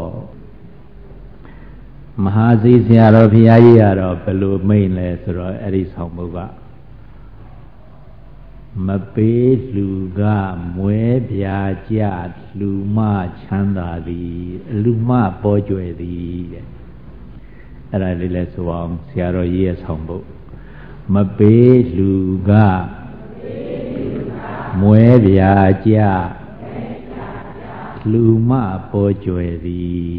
မဟာစီဆရာတော်ဘုရားကြီးကတော့ဘယ်လိုမိန့်လဲဆိုတော့အဲ့ဒီဆောင်ပုဒ်ကမပေးလူကမွဲပြာကြလူမချမ်းသာသည်လူမပေါ်ကျွယ်သည်တဲ့အဲ့ဒါလေးလဲဆိုအောင်ဆရာတော်ကြီးရဲ့ဆောင်ပုဒ်မပေးလူကမွဲပြာကြလူမပေါ်ကျွယ်သည်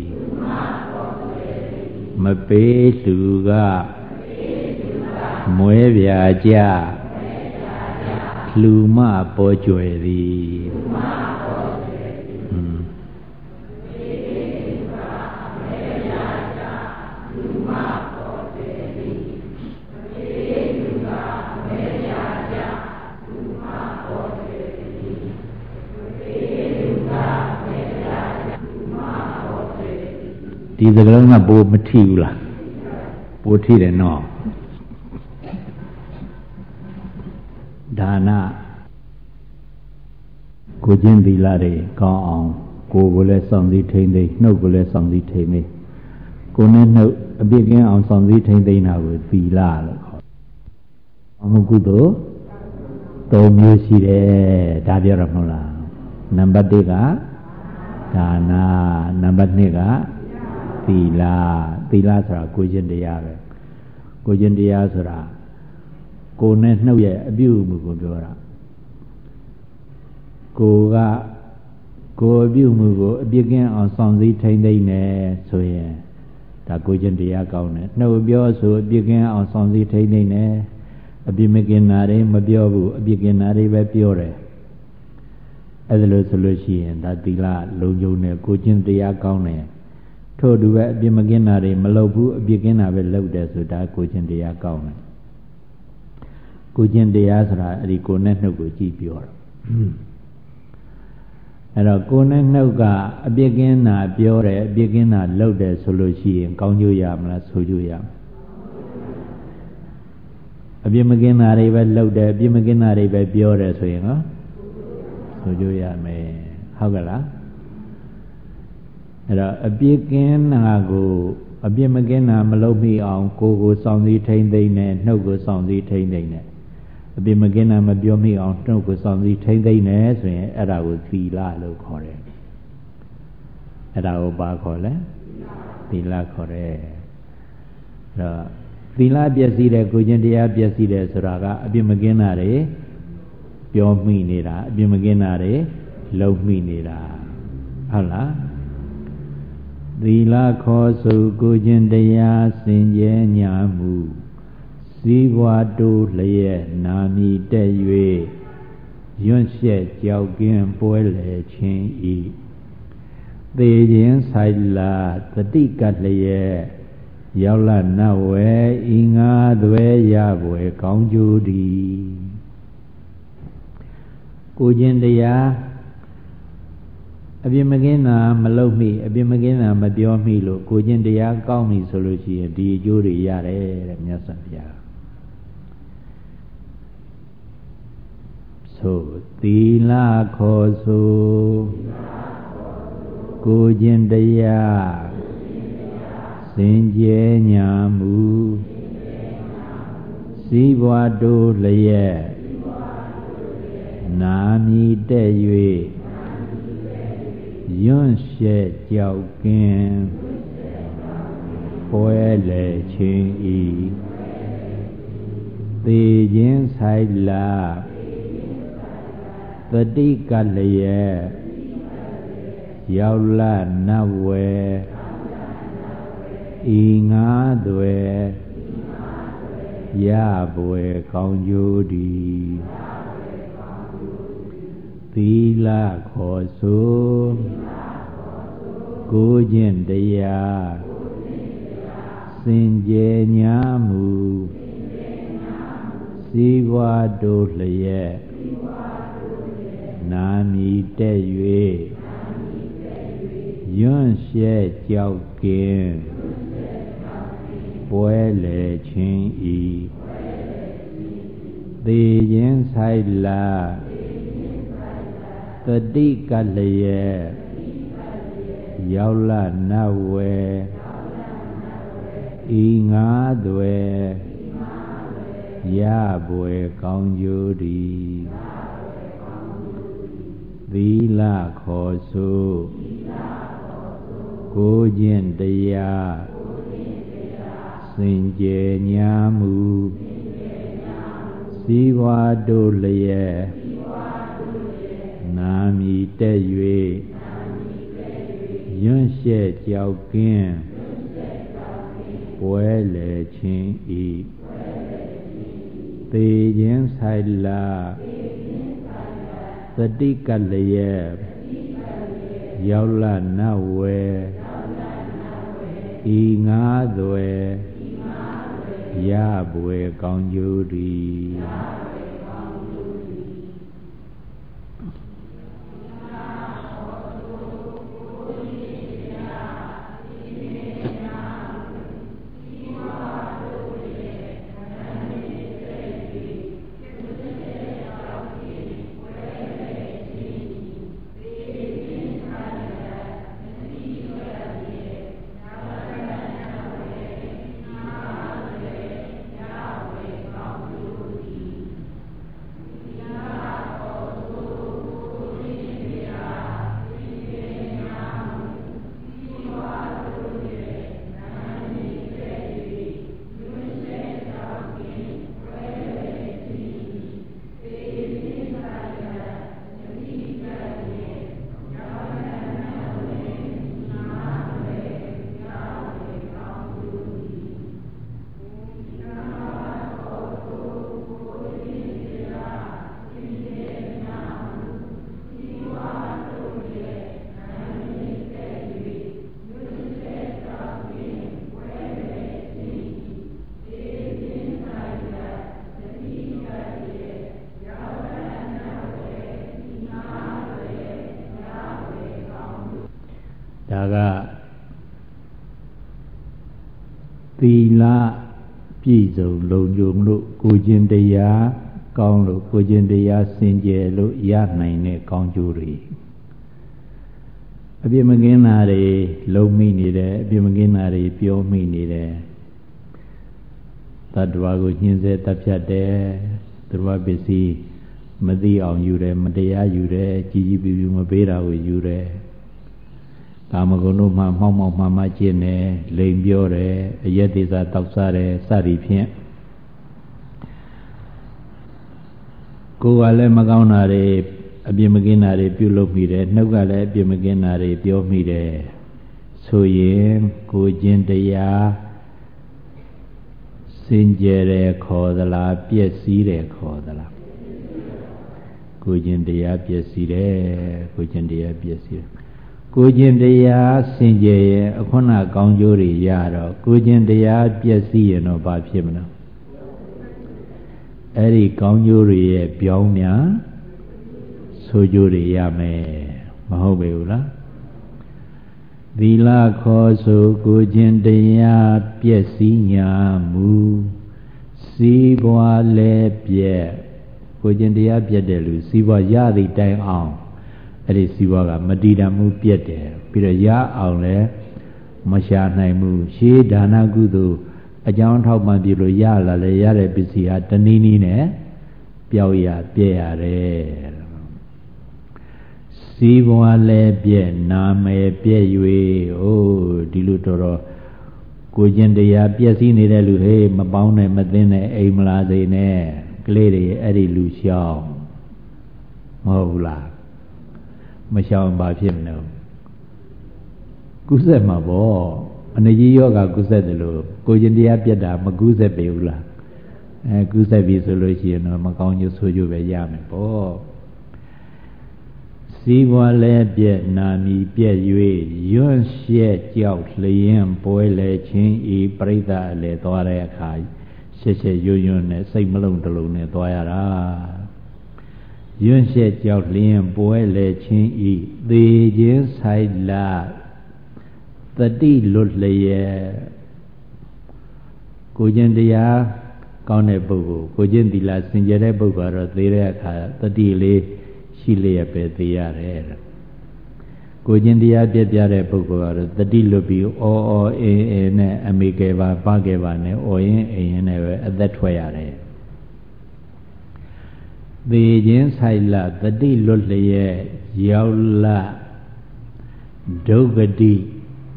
မပေးလူကမွဲပြာကြလူမပေါ်ကျွယ်သည်ဒီစကလုံးကပိုမထီဘူးလားပိုထီတယ်နော်ဒါနကိုချင်းသီလတွေကောင်းအောင်ကိုယ်ကိုလည်းစောင့်စည်းထိန်းသိမ်းနှုတ်ကိုလည်းစောင့်စည်းထိန်းသိမ်းကိုယ်နဲ့နှုတ်အပြစ်ကင်းအောင်စောင့်စည်းထိန်းသိမ်းတာကိုသီလလို့ခေါ်တယ်။အမှုကုသိုလ်သုံးမျိုးရှိတယ်ဒါပြောရမလားနံပါတ်တစ်ကဒါနနံပါတ်နှစ်ကသီလသီလဆိုတာကိုချင်းတရားပဲကိုချင်းတရားဆိုတာကိုယ်နဲ့နှုတ်ရဲ့အပြုအမူကိုပြောတာကိုကကိုအပြုအမူကိုအပြစ်ကင်းအောင်ဆောင်စည်းထိန်းသိမ်းနေဆိုရင်ဒါကိုချင်းတရားကောင်းတယ်နှုတ်ပြောဆိုအပြစ်ကင်းအောင်ဆောင်စည်းထိန်းသိမ်းနေအပြစ်မကင်းတာတွေမပြောဘူးအပြစ်ကင်းတာတွေပဲပြောတယ်အဲ့ဒါလို့ဆိုလို့ရှိရင်ဒါသီလလုံခြုံတယ်ကိုချင်းတရားကောင်းတယ်ထို့တူပဲအပြစ်မကင်းတာတွေမလုပ်ဘူးအပြစ်ကင်းတာပဲလုပ်တယ်ဆိုဒါကိုချင်းတရားကောင်းတယ်ကိုချင်းတရားဆိုတာအဲ့ဒီကိုနဲ့နှုတ်ကိုကြည့်ပြောတာအဲ့တော့ကိုနဲ့နှုတ်ကအပြစ်ကင်းတာပြောတယ်အပြစ်ကင်းတာလုပ်တယ်ဆိုလို့ရှိရင်ကောင်းကျိုးရမလားဆိုးကျိုးရမလားအပြစ်မကင်းတာတွေပဲလုပ်တယ်အပြစ်မကင်းတာတွေပဲပြောတယ်ဆိုရင်ဟောဆိုးကျိုးရမယ်ဟုတ်ကလားအဲ့တော့အပြစ်ကင်းတာကိုအပြစ်မကင်းတာမလုပ်မိအောင်ကိုယ်ကိုစောင့်စည်းထိန်းသိမ်းနေနှုတ်ကိုစောင့်စည်းထိန်းသိမ်းနေအပြစ်မကင်းတာမပြောမိအောင်နှုတ်ကိုစောင့်စည်းထိန်းသိမ်းနေဆိုရင်အဲ့ဒါကိုသီလလို့ခေါ်တယ်အဲ့ဒါကိုပါခေါ်လဲသီလခေါ်တယ်အဲ့တော့သီလပျက်စီးတဲ့ကိုချင်းတရားပျက်စီးတယ်ဆိုတာကအပြစ်မကင်းတာတွေပြောမိနေတာအပြစ်မကင်းတာတွေလုပ်မိနေတာဟုတ်လားသီလခေါ်ဆိုကိုချင်းတရားစင်ကြယ်ညာမှုစည်းဝါတိုးလျက်နာမီတက်၍ရွံ့ရှက်ကြောက်ကင်းပွဲလေခြင်းဤသေခြင်းဆိုင်လာတတိကတ်လျက်ရောက်လာနတ်ဝဲဤငါသွဲရပွေကောင်းကျိုးသည်ကိုချင်းတရားအပြစ်မကင်းတာမလုပ်မိအပြစ်မကင်းတာမပြောမိလို့ကိုချင်းတရားကောင်းပြီဆိုလို့ရှိရင်ဒီအကျိုးတွေရတယ်တဲ့မြတ်စွာဘုရားဆိုသီလခေါ်ဆိုကိုချင်းတရားစင်ကြယ်ညာမှုစည်းဝါတိုးလျက်နာမီတက်၍ရွံ့ရှက်ကြောက်ကင်းပွဲလေခြင်းဤသေခြင်းဆိုင်လာတတိကလျက်ရောက်လာနတ်ဝဲဤငါသွဲရပွေကောင်းကျိုးသည်သီလခေါ်ဆိုကိုချင်းတရားစင်ကြယ်ညာမှုစည်းဝါတိုးလျက်နာမီတက်၍ရွံ့ရှက်ကြောက်ကင်းပွဲလေခြင်းဤသေခြင်းဆိုင်လာတတိကလျက်ရောက်လာနတ်ဝဲဤငါသွဲရပွေကောင်းကျိုးသည်သီလခေါ်ဆိုကိုချင်းတရားစင်ကြယ်ညာမှုစည်းဝါတိုးလျက်နာမီတက်၍ရွံ့ရှက်ကြောက်ကင်းပွဲလေခြင်းဤသေခြင်းဆိုင်လာသတိကလျက်ရောက်လာနတ်ဝဲဤငါသွဲရပွေကောင်းကျိုးသည် thì la piece of long young look, go in the ya, gong look, go in the ya, sing ye look, ya nine, gong jury. A bimaginary, low meaning, a bimaginary, pure meaning. That wago hinze tapia de, the wabisi, Madi on you, Madea you, Gigi Mabera with you. Tamagono, Mamma, Mamma Jene, Lame Biore, Yetiza Taksare, Sari Pien. Go ale Magaunare, Abimaginare, Pulo Mide, Nogale, Bimaginare, Pio Mide. So ye, go Gentea. Singere codala, piesire codala. Gujindia piesire, Gujindia piesire. Gujindia singe, upona gonjuri yaro, Gujindia piesi no bapimno. Eri gonjuri biomia, sojuri yame, Mahobeula. Vila koso Gujindia piesinya mu, Sibwa le pie. Gujindia piedelu, Siwa yadi dang on, Eri Siwaga, Madida mu piede, Pira ya on le, Masha naimu, She dana gudu, a John Hopmandilo yala le yare bisia, Tanini ne, Piauya, Piare. Sibwa le pie, Name pie yue, oh, Dilutoro, Gujindia piesi ni de luhe, Mabaune, Madine, Aimla de ne. Lady Eddie Lucian Mola Macham Bapimno Guse Mabo, and a yoga Guse the Loop, Gujindia Pieda, Maguse Beula, Guse Visolution, or Maconio Suju Yami, oh. Siwa le Piet Nami Piet Yue, Yun Shie Jiao Liam, Boy Le Chin E. Breda Le Dore Kai. She Yun, say Malone alone, Doyara. Yun said Jiao Lian, boy, le chin e, the Jin side la. The D. Ludley Gojendia, Gone Bogo, Gojendila, Singere Bogo, the Reka, the D. Lay, she lay a bed the air. Gojendia did the other Bogo, the D. Lubi, or in Amigeva, Bagevane, or in that way. The Jens Hila, the D. Ludley, Yaula, Dogadi,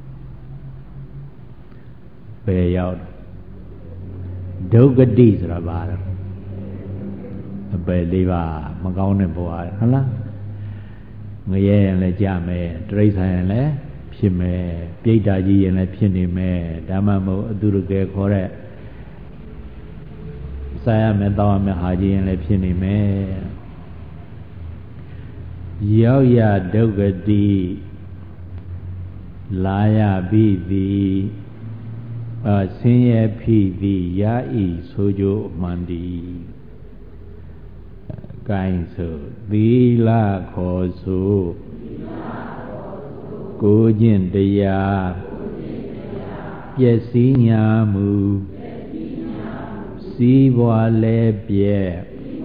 Bay out. Dogadi's Rabar, a Beliva, Magone Boy, Hala. Maye and le Jame, Trace and le, Pime, Pietaji and le Pinime, Damamo, Duruke, Corre, Siam and Dame Haji and le Pinime, Yoya Dogadi, Laya B the Senior P the Yai Sojo Mandi. Kain so, Vila Kosu, Gojin Deya, Yesinya Mu, Siwa Le Pie,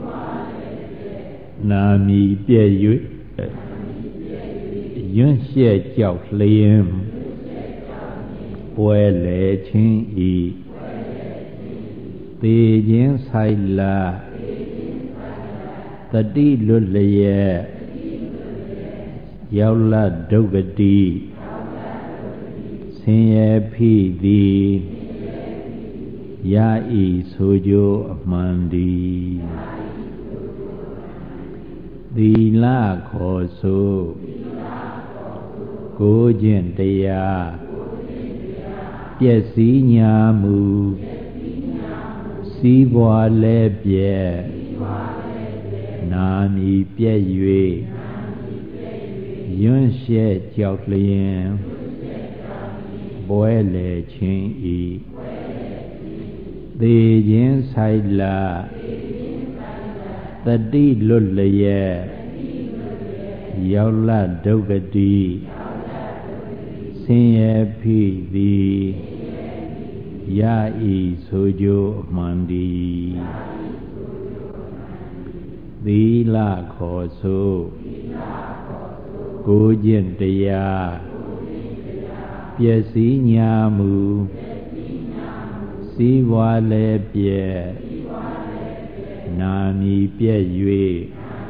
Nami Pie Yu, Yun Xie Jiao Liam, Boy Le Chin E, the Jin Sai La. The D. Ludley Yaula Dogadi Senior P. the Yai Sojo Mandi The La Koso Gojin Deya Piesinya Mu Sibwa Le Pie Nami Pie Yue Yun Xie Jiao Lian Boy Le Chin E The Jin Sai La The D. Ludley Yaula Dogadi Senior P. the Ya i sojo mandi Thila kho so Cô jin taya Pye si nya mu Si wa le pye Na mi pye yue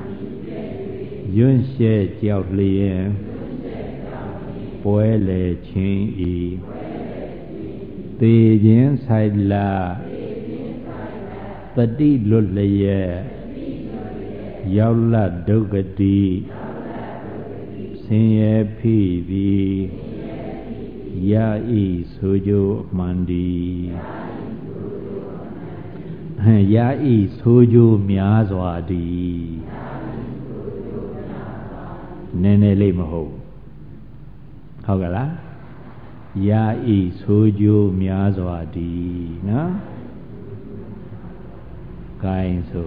Yun she jiao lian Bue le chin yi Tê jin sai la Tati lut le ye Yao la dogati Sin ye phi vi Ya i sojo mandi Ya i sojo mya swa di Nene le ma ho Hau ka la Ya i sojo mya swa di Na Kain so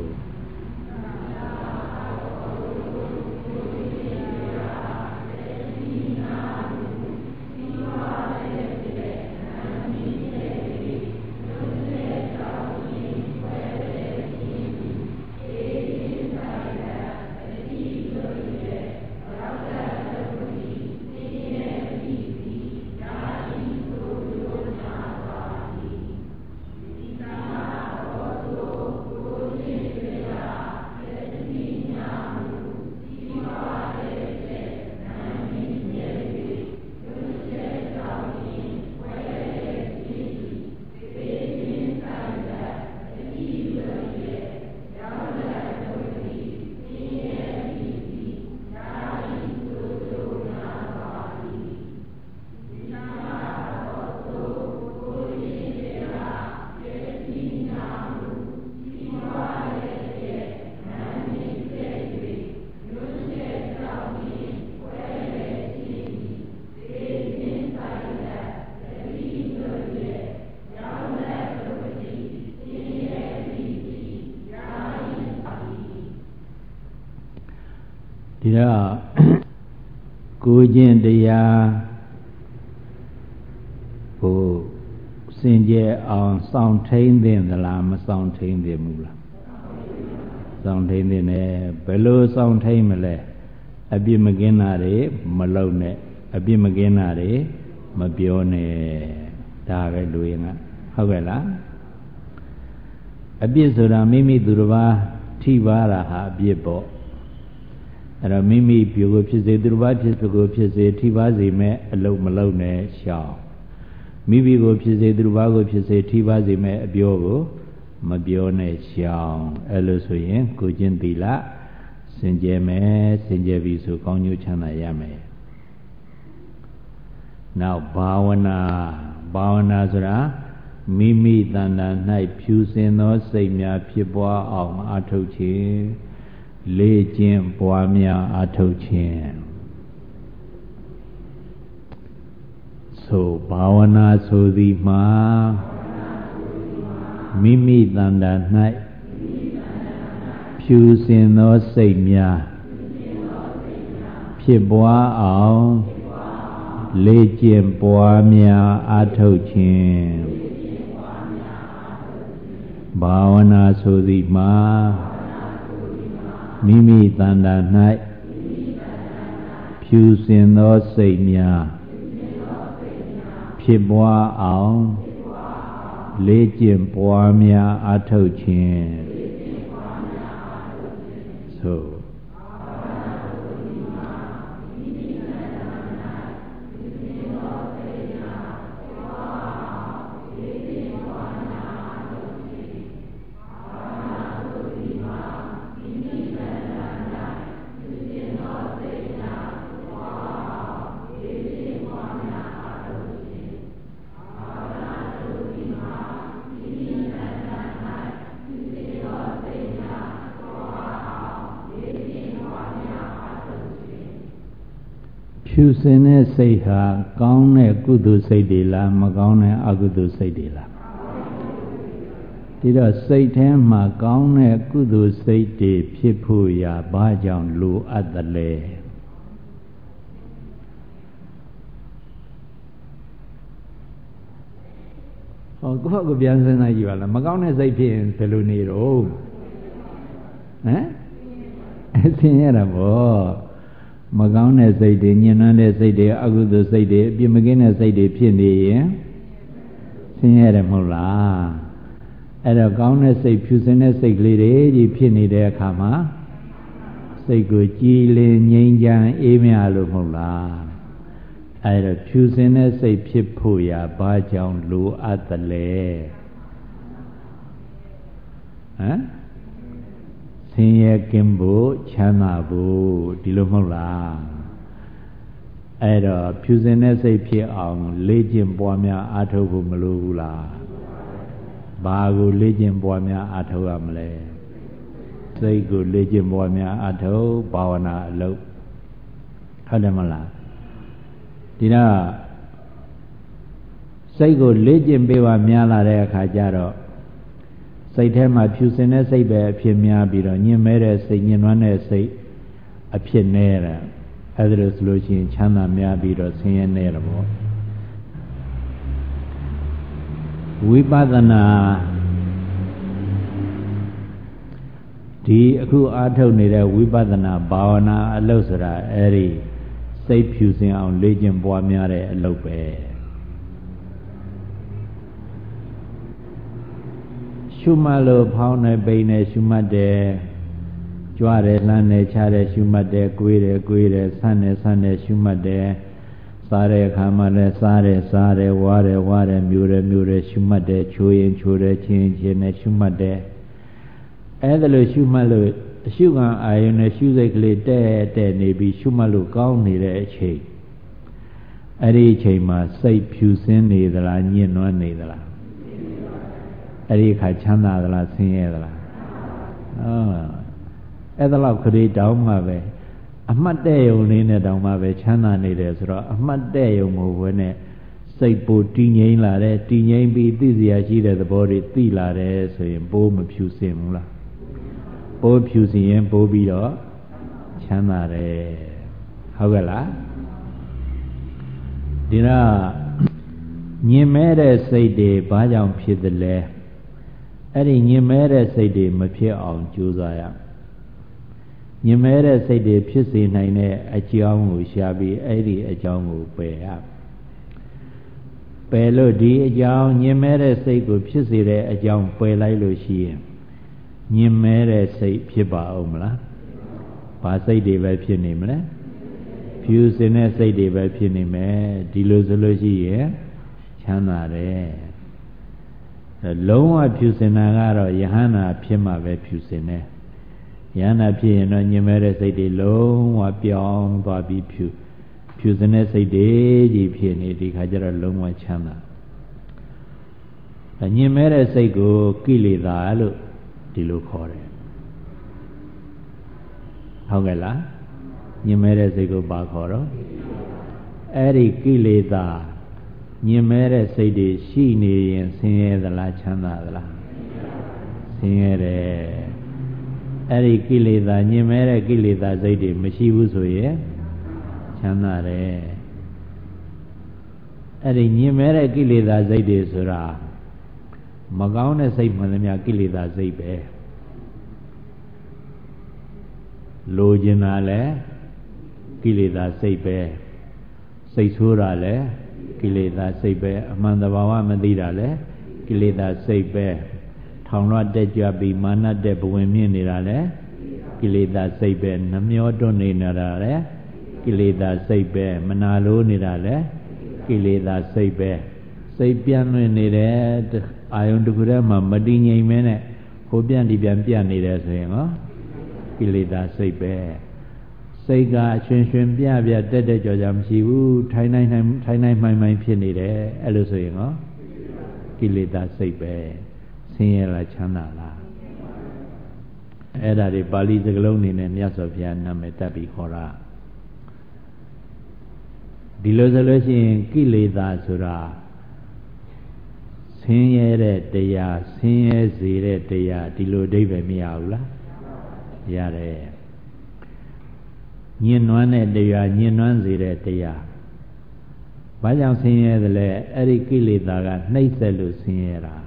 Thì đó Cô jin taya Cô Xin je on Song Thain Din là mà Song Thain Din mù là Song Thain Din này Bởi lô Song Thain mà lệ Abi mà ghen nà đấy Mà lâu nè Abi mà ghen nà đấy Mà biểu nè Đà cái đuôi ngạ Hầu cái là Abi sổ ra mì mì tù ba Thi ba là hạ abi bộ Ở đó mì mì biểu cô phía dưới tù ba phía dưới cô phía dưới Thi ba gì mẹ lâu mà lâu nè Xào Mì bì cô phía dưới tù ba cô phía dưới Thi ba gì mẹ biểu cô Mà biểu nè xào Ở lô sổ yên cô jin tì lạ Xin chế mẹ Xin chế vì sổ con nhu chăn là ya mẹ Nào bhavana Bhavana sổ ra Mì mì tàn đàn này Phiêu xin nó xây nhà phía bó ọng á thâu chế Lê chên bó nhà á thâu chên So bhavana sổ đi mà Mì mì tàn đàn này Phiêu xin nó xây nhà Phía bó ọng Lê chên bó nhà á thâu chên Bhavana sổ đi mà Mì mì tàn đàn này Phiêu xin nó xây nhà Phía bó ọng Lê chên bó nhà á thâu chên So Phiêu sinhတဲ့စိတ်ဟာကောင်းတဲ့ကုသိုလ်စိတ်တွေလားမကောင်းတဲ့အကုသိုလ်စိတ်တွေလားဒီတော့စိတ်ထဲမှာကောင်းတဲ့ကုသိုလ်စိတ်တွေဖြစ်ဖို့ရာဘာကြောင့်လိုအပ်သလဲဟဟောကိုယ့်ကိုပြန်စဉ်းစားကြည့်ပါလားမကောင်းတဲ့စိတ်ဖြစ်ရင်ဘယ်လိုနေတော့ဟမ်အဆင်းရဲတာပေါ့မကောင်းတဲ့စိတ်တွေညှဉ်းနှံတဲ့စိတ်တွေအကုသိုလ်စိတ်တွေအပြစ်မကင်းတဲ့စိတ်တွေဖြစ်နေရင်ဆင်းရဲတယ်မဟုတ်လားအဲ့တော့ကောင်းတဲ့စိတ်ဖြူစင်တဲ့စိတ်ကလေးတွေကြီးဖြစ်နေတဲ့အခါမှာစိတ်ကိုကြည်လင်ငြိမ်းချမ်းအေးမြလို့မဟုတ်လားအဲ့တော့ဖြူစင်တဲ့စိတ်ဖြစ်ဖို့ရာဘာကြောင့်လိုအပ်သလဲဟမ်ဆင်းရဲကင်းဖို့ချမ်းသာဖို့ဒီလိုမဟုတ်လားအဲ့တော့ဖြူစင်တဲ့စိတ်ဖြစ်အောင်လေ့ကျင့်ပွားများအားထုတ်ဖို့မလိုဘူးလားဘာကိုလေ့ကျင့်ပွားများအားထုတ်ရမလဲစိတ်ကိုလေ့ကျင့်ပွားများအားထုတ်ဘာဝနာအလုပ်ဟုတ်တယ်မလားဒီတော့စိတ်ကိုလေ့ကျင့်ပေးပါများလာတဲ့အခါကျတော့စိတ်ထဲမှာဖြူစင်တဲ့စိတ်ပဲအဖြစ်များပြီးတော့ညင်မဲတဲ့စိတ်ညင်နွမ်းတဲ့စိတ်အဖြစ်နေတာအဲ့ဒါလို့ဆိုလို့ရှိရင်ချမ်းသာများပြီးတော့ဆင်းရဲနေတယ်ပေါ့ဝိပဿနာဒီအခုအားထုတ်နေတဲ့ဝိပဿနာဘာဝနာအလုပ်ဆိုတာအဲ့ဒီစိတ်ဖြူစင်အောင်လေ့ကျင့်ပွားများတဲ့အလုပ်ပဲရှုမှတ်လို့ဖောင်းနေပိန်နေရှုမှတ်တယ်ကြွားတယ်လှမ်းတယ်ချတယ်ရှုမှတ်တယ်ကိုယ်တယ်ကိုယ်တယ်ဆန်းတယ်ဆန်းတယ်ရှုမှတ်တယ်စားတဲ့အခါမှာလည်းစားတယ်စားတယ်ဝါတယ်ဝါတယ်မျိုးတယ်မျိုးတယ်ရှုမှတ်တယ်ချိုးရင်ချိုးတယ်ချင်းချင်းနဲ့ရှုမှတ်တယ်အဲ့ဒါလို့ရှုမှတ်လို့အရှုခံအာယုန်နဲ့ရှုစိတ်ကလေးတဲ့တဲ့နေပြီးရှုမှတ်လို့ကောင်းနေတဲ့အချိန်အဲ့ဒီအချိန်မှာစိတ်ဖြူစင်းနေသလားညှဉ်းနှွမ်းနေသလားအဲ့ဒီအခါချမ်းသာသလားဆင်းရဲသလားဟုတ်အဲ့ဒါလောက်ခရီးတောင်းမှပဲအမှတ်တဲ့ယုံလေးနဲ့တောင်းမှပဲချမ်းသာနေတယ်ဆိုတော့အမှတ်တဲ့ယုံမဟုတ်ဘဲနဲ့စိတ်ပိုတည်ငြိမ်လာတယ်တည်ငြိမ်ပြီးသိစရာရှိတဲ့သဘောတွေသိလာတယ်ဆိုရင်ပိုးမဖြူစင်ဘူးလားပိုးဖြူစင်ရင်ပိုးပြီးတော့ချမ်းသာတယ်ဟုတ်ကဲ့လားဒီတော့ညင်မဲတဲ့စိတ်တွေဘာကြောင့်ဖြစ်သလဲအဲ့ဒီညင်မဲတဲ့စိတ်တွေမဖြစ်အောင်ကြိုးစားရညင်မဲတဲ့စိတ်တွေဖြစ်စေနိုင်တဲ့အကြောင်းကိုရှာပြီးအဲ့ဒီအကြောင်းကိုပယ်ရပယ်လို့ဒီအကြောင်းညင်မဲတဲ့စိတ်ကိုဖြစ်စေတဲ့အကြောင်းပယ်လိုက်လို့ရှိရင်ညင်မဲတဲ့စိတ်ဖြစ်ပါဦးမလားဘာစိတ်တွေပဲဖြစ်နေမလဲဖြူစင်တဲ့စိတ်တွေပဲဖြစ်နေမယ်ဒီလိုဆိုလို့ရှိရင်ချမ်းသာတယ်လုံးဝဖြူစင်တာကတော့ယဟန္တာဖြစ်မှပဲဖြူစင်တယ်ယဟန္တာဖြစ်ရင်တော့ညင်မဲတဲ့စိတ်တွေလုံးဝပြောင်းသွားပြီးဖြူဖြူစင်တဲ့စိတ်တွေကြီးဖြစ်နေဒီခါကျတော့လုံးဝချမ်းသာညင်မဲတဲ့စိတ်ကိုကိလေသာလို့ဒီလိုခေါ်တယ်ဟုတ်ကဲ့လားညင်မဲတဲ့စိတ်ကိုဘာခေါ်တော့အဲ့ဒီကိလေသာညင်မဲတဲ့စိတ်တွေရှိနေရင်ဆင်းရဲသလားချမ်းသာသလားဆင်းရဲတယ်အဲ့ဒီကိလေသာညင်မဲတဲ့ကိလေသာစိတ်တွေမရှိဘူးဆိုရင်ချမ်းသာတယ်အဲ့ဒီညင်မဲတဲ့ကိလေသာစိတ်တွေဆိုတာမကောင်းတဲ့စိတ်မှန်သမျှကိလေသာစိတ်ပဲလိုချင်တာလဲကိလေသာစိတ်ပဲစိတ်ဆိုးတာလဲကိလေသာစိတ်ပဲအမှန်တဘာဝမသိတာလဲကိလေသာစိတ်ပဲထောင်ရတက်ကြပြီးမာနတဲ့ဘဝင်မြင့်နေတာလဲကိလေသာစိတ်ပဲနှမျောတွန်းနေတာလဲကိလေသာစိတ်ပဲမနာလိုနေတာလဲကိလေသာစိတ်ပဲစိတ်ပြန့်လွင့်နေတယ်အာယုန်တစ်ခုတည်းမှာမတည်ငြိမ်မဲနဲ့ဟိုပြန့်ဒီပြန်ပြန့်နေတယ်ဆိုရင်ဟောကိလေသာစိတ်ပဲစိတ်ကအရှင်ရှင်ပြပြတက်တက်ကြော်ကြော်မရှိဘူးထိုင်နိုင်နိုင်ထိုင်နိုင်မှိုင်မှိုင်ဖြစ်နေတယ်အဲ့လိုဆိုရင်ဟောကိလေသာစိတ်ပဲဆင်းရဲလားချမ်းသာလားအဲ့ဒါတွေပါဠိစကားလုံးနေနဲ့မြတ်စွာဘုရားနာမည်တက်ပြီးခေါ်တာဒီလိုဆိုလို့ရှိရင်ကိလေသာဆိုတာဆင်းရဲတဲ့တရားဆင်းရဲစေတဲ့တရားဒီလိုအဓိပ္ပာယ်မရဘူးလားရတယ်ညှဉ်းနှွမ်းတဲ့တရားညှဉ်းနှွမ်းစေတဲ့တရားဘာကြောင့်ဆင်းရဲသလဲအဲ့ဒီကိလေသာကနှိမ့်ဆက်လို့ဆင်းရဲတာ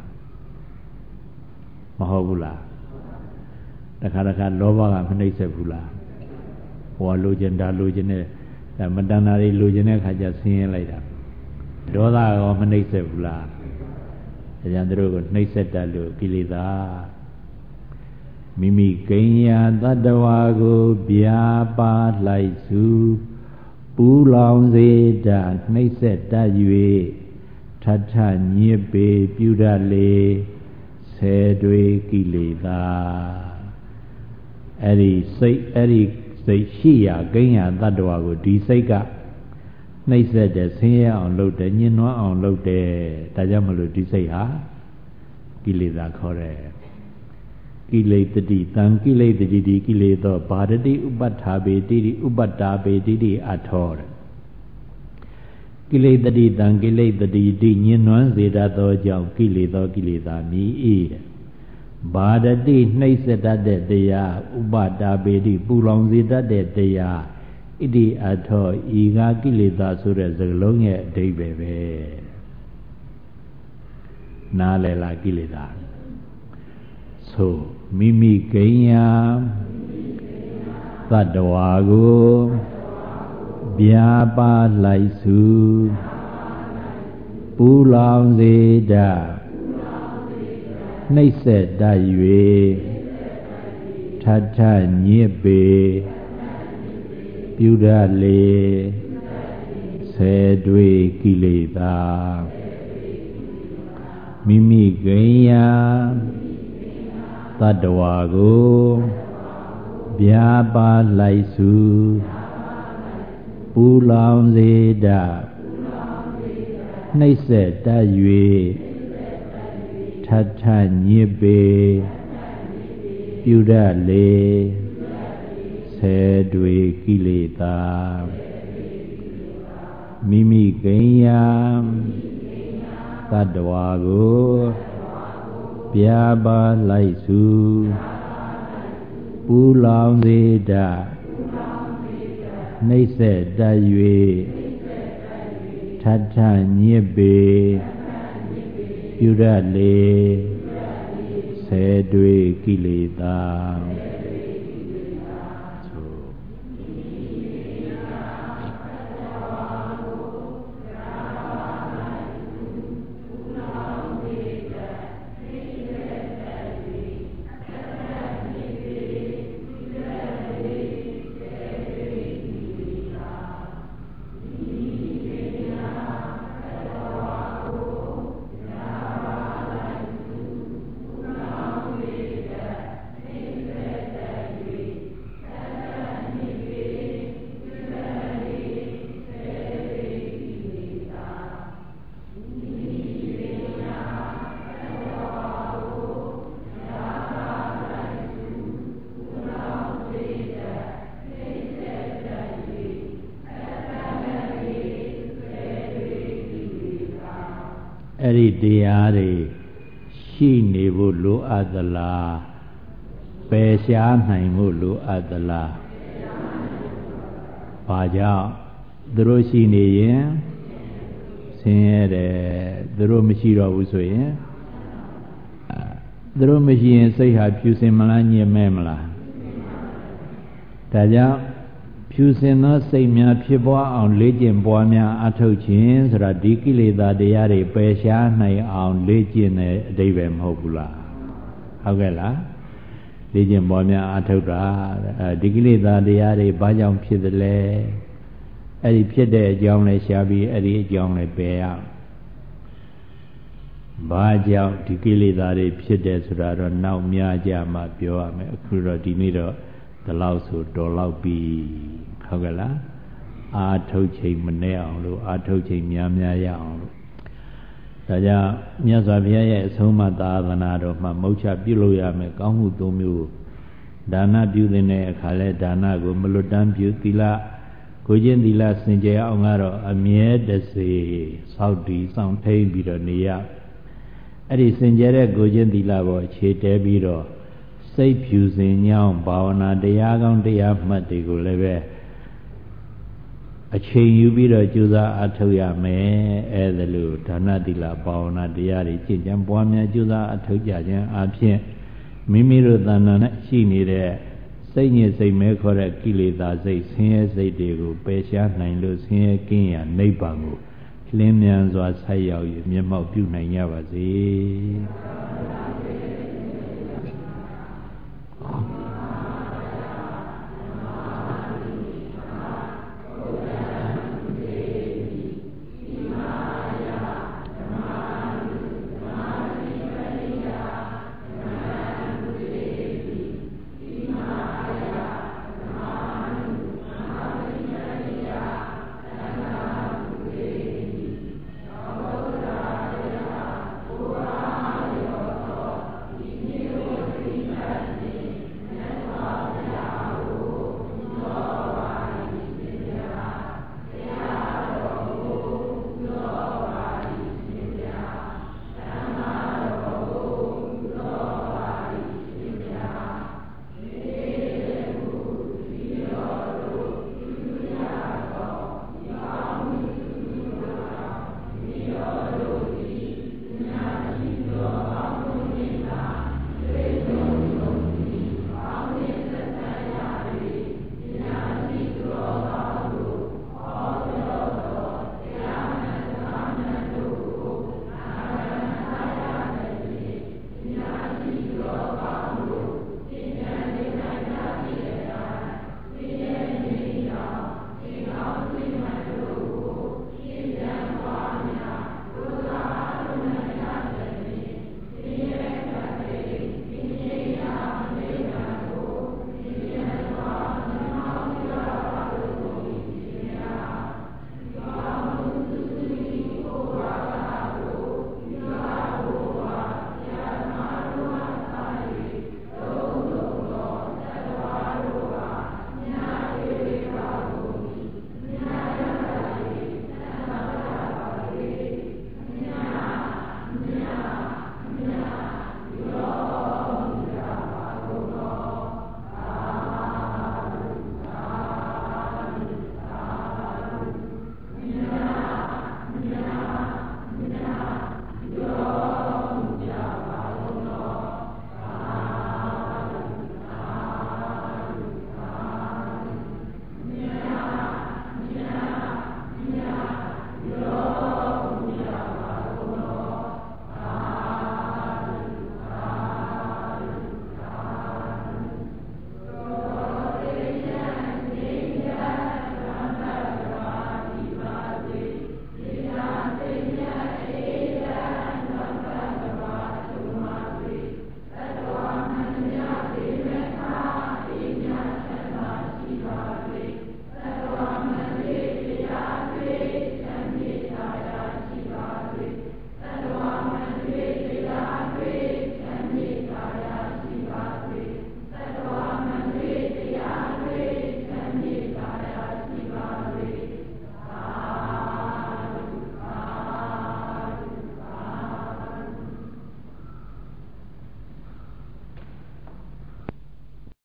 မဟုတ်ဘူးလားတခါတခါလောဘကမနှိမ့်ဆက်ဘူးလားဟောလိုချင်တာလိုချင်တဲ့မတဏ္ဍာတွေလိုချင်တဲ့အခါကျဆင်းရဲလိုက်တာဒေါသရောမနှိမ့်ဆက်ဘူးလားဒါကြောင့်သူတို့ကိုနှိမ့်ဆက်တတ်လို့ကိလေသာမိမိကိညာတတ္တဝါကိုဗျာပါလိုက်စုပူလောင်စေတတ်နှိမ့်ဆက်တတ်၍ထထညစ်ပေပြုတတ်လေဆယ်တွေကိလေသာအဲ့ဒီစိတ်အဲ့ဒီစိတ်ရှိရာကိညာတတ္တဝါကိုဒီစိတ်ကနှိမ့်ဆက်တဲ့ဆင်းရဲအောင်လုပ်တယ်ညှဉ်းနှွမ်းအောင်လုပ်တယ်ဒါကြောင့်မလို့ဒီစိတ်ဟာကိလေသာခေါ်တယ်ကိလေတတိတံကိလေတတိဒီကိလေသောဘာဒတိဥပဋ္ဌာပေတိတိဥပတ္တာပေတိတိအထောတဲ့ကိလေတတိတံကိလေတတိတိညှဉ်းနှွမ်းစေတတ်သောကြောင့်ကိလေသောကိလေသာမြည်၏တဲ့ဘာဒတိနှိမ့်ဆက်တတ်တဲ့တရားဥပတ္တာပေတိပူလောင်စေတတ်တဲ့တရားဣတိအထောဤကကိလေသာဆိုတဲ့စကားလုံးရဲ့အဓိပ္ပာယ်ပဲနားလည်လားကိလေသာဆိုမိမိကိညာသတ္တဝါကိုဗျာပါလိုက်စုပူလောင်စေတတ်နှိမ့်ဆက်တတ်၍ထထညစ်ပေပြုတတ်လေဆယ်တွေကိလေသာမိမိကိညာတတ္တဝါကိုဗျာပါလိုက်စုပူလောင်စေတတ်နှိမ့်ဆက်တတ်၍ထထညစ်ပေပြုတတ်လေဆယ်တွေကိလေသာမိမိကိညာတတ္တဝါကိုဗျာပါလိုက်စုပူလောင်စေတတ်နှိမ့်ဆက်တတ်၍ထထညစ်ပေပြုတတ်လေဆယ်တွေကိလေသာအဲ့ဒီတရားတွေရှိနေဖို့လိုအပ်သလားပယ်ရှားနိုင်ဖို့လိုအပ်သလားဘာကြောင့်သူတို့ရှိနေရင်ဆင်းရဲတယ်သူတို့မရှိတော့ဘူးဆိုရင်သူတို့မရှိရင်စိတ်ဟာဖြူစင်မလားညစ်မဲ့မလားဒါကြောင့်ဖြူစင်သောစိတ်များဖြစ်ပွားအောင်လေ့ကျင့်ပွားများအထောက်ခြင်းဆိုတာဒီကိလေသာတရားတွေပယ်ရှားနိုင်အောင်လေ့ကျင့်တဲ့အဓိပ္ပာယ်မဟုတ်ဘူးလားဟုတ်ကဲ့လားလေ့ကျင့်ပွားများအထောက်တာအဲဒီကိလေသာတရားတွေဘာကြောင့်ဖြစ်သလဲအဲ့ဒီဖြစ်တဲ့အကြောင်းလည်းရှားပြီးအဲ့ဒီအကြောင်းလည်းပယ်ရဘာကြောင့်ဒီကိလေသာတွေဖြစ်တယ်ဆိုတာတော့နောက်များကြမှာပြောရမယ်အခုတော့ဒီနေ့တော့ဒီလောက်ဆိုတော်လောက်ပြီဟုတ်ကဲ့လားအာထုတ်ချိန်မနဲ့အောင်လို့အာထုတ်ချိန်များများရအောင်လို့ဒါကြောင့်မြတ်စွာဘုရားရဲ့အဆုံးအမသာသနာတော်မှာမုတ်ချပြုလို့ရမယ်ကောင်းမှုသုံးမျိုးဒါနပြုတဲ့အခါလဲဒါနကိုမလွတ်တမ်းပြုသီလကိုချင်းသီလစင်ကြယ်အောင်ကတော့အမြဲတစေစောင့်တည်စောင့်ထိန်ပြီးတော့နေရအဲ့ဒီစင်ကြယ်တဲ့ကိုချင်းသီလပေါ်အခြေတဲပြီးတော့စိတ်ဖြူစင်ညောင်းဘာဝနာတရားကောင်းတရားမှတ်တွေကိုလည်းပဲအချိန်ယူပြီးတော့ကြိုးစားအထောက်ရမယ်အဲဒါလို့ဒါနသီလဘာဝနာတရားတွေကျင့်ကြံပွားများကြိုးစားအထောက်ကြခြင်းအပြင်မိမိတို့တဏ္ဍာနဲ့ရှိနေတဲ့စိတ်ညစ်စိတ်မဲခေါ်တဲ့ကိလေသာစိတ်ဆင်းရဲစိတ်တွေကိုပယ်ရှားနိုင်လို့ဆင်းရဲကင်းရာနိဗ္ဗာန်ကိုလင်းမြန်စွာဆက်ရောက်၍မျက်မှောက်ပြုနိုင်ကြပါစေ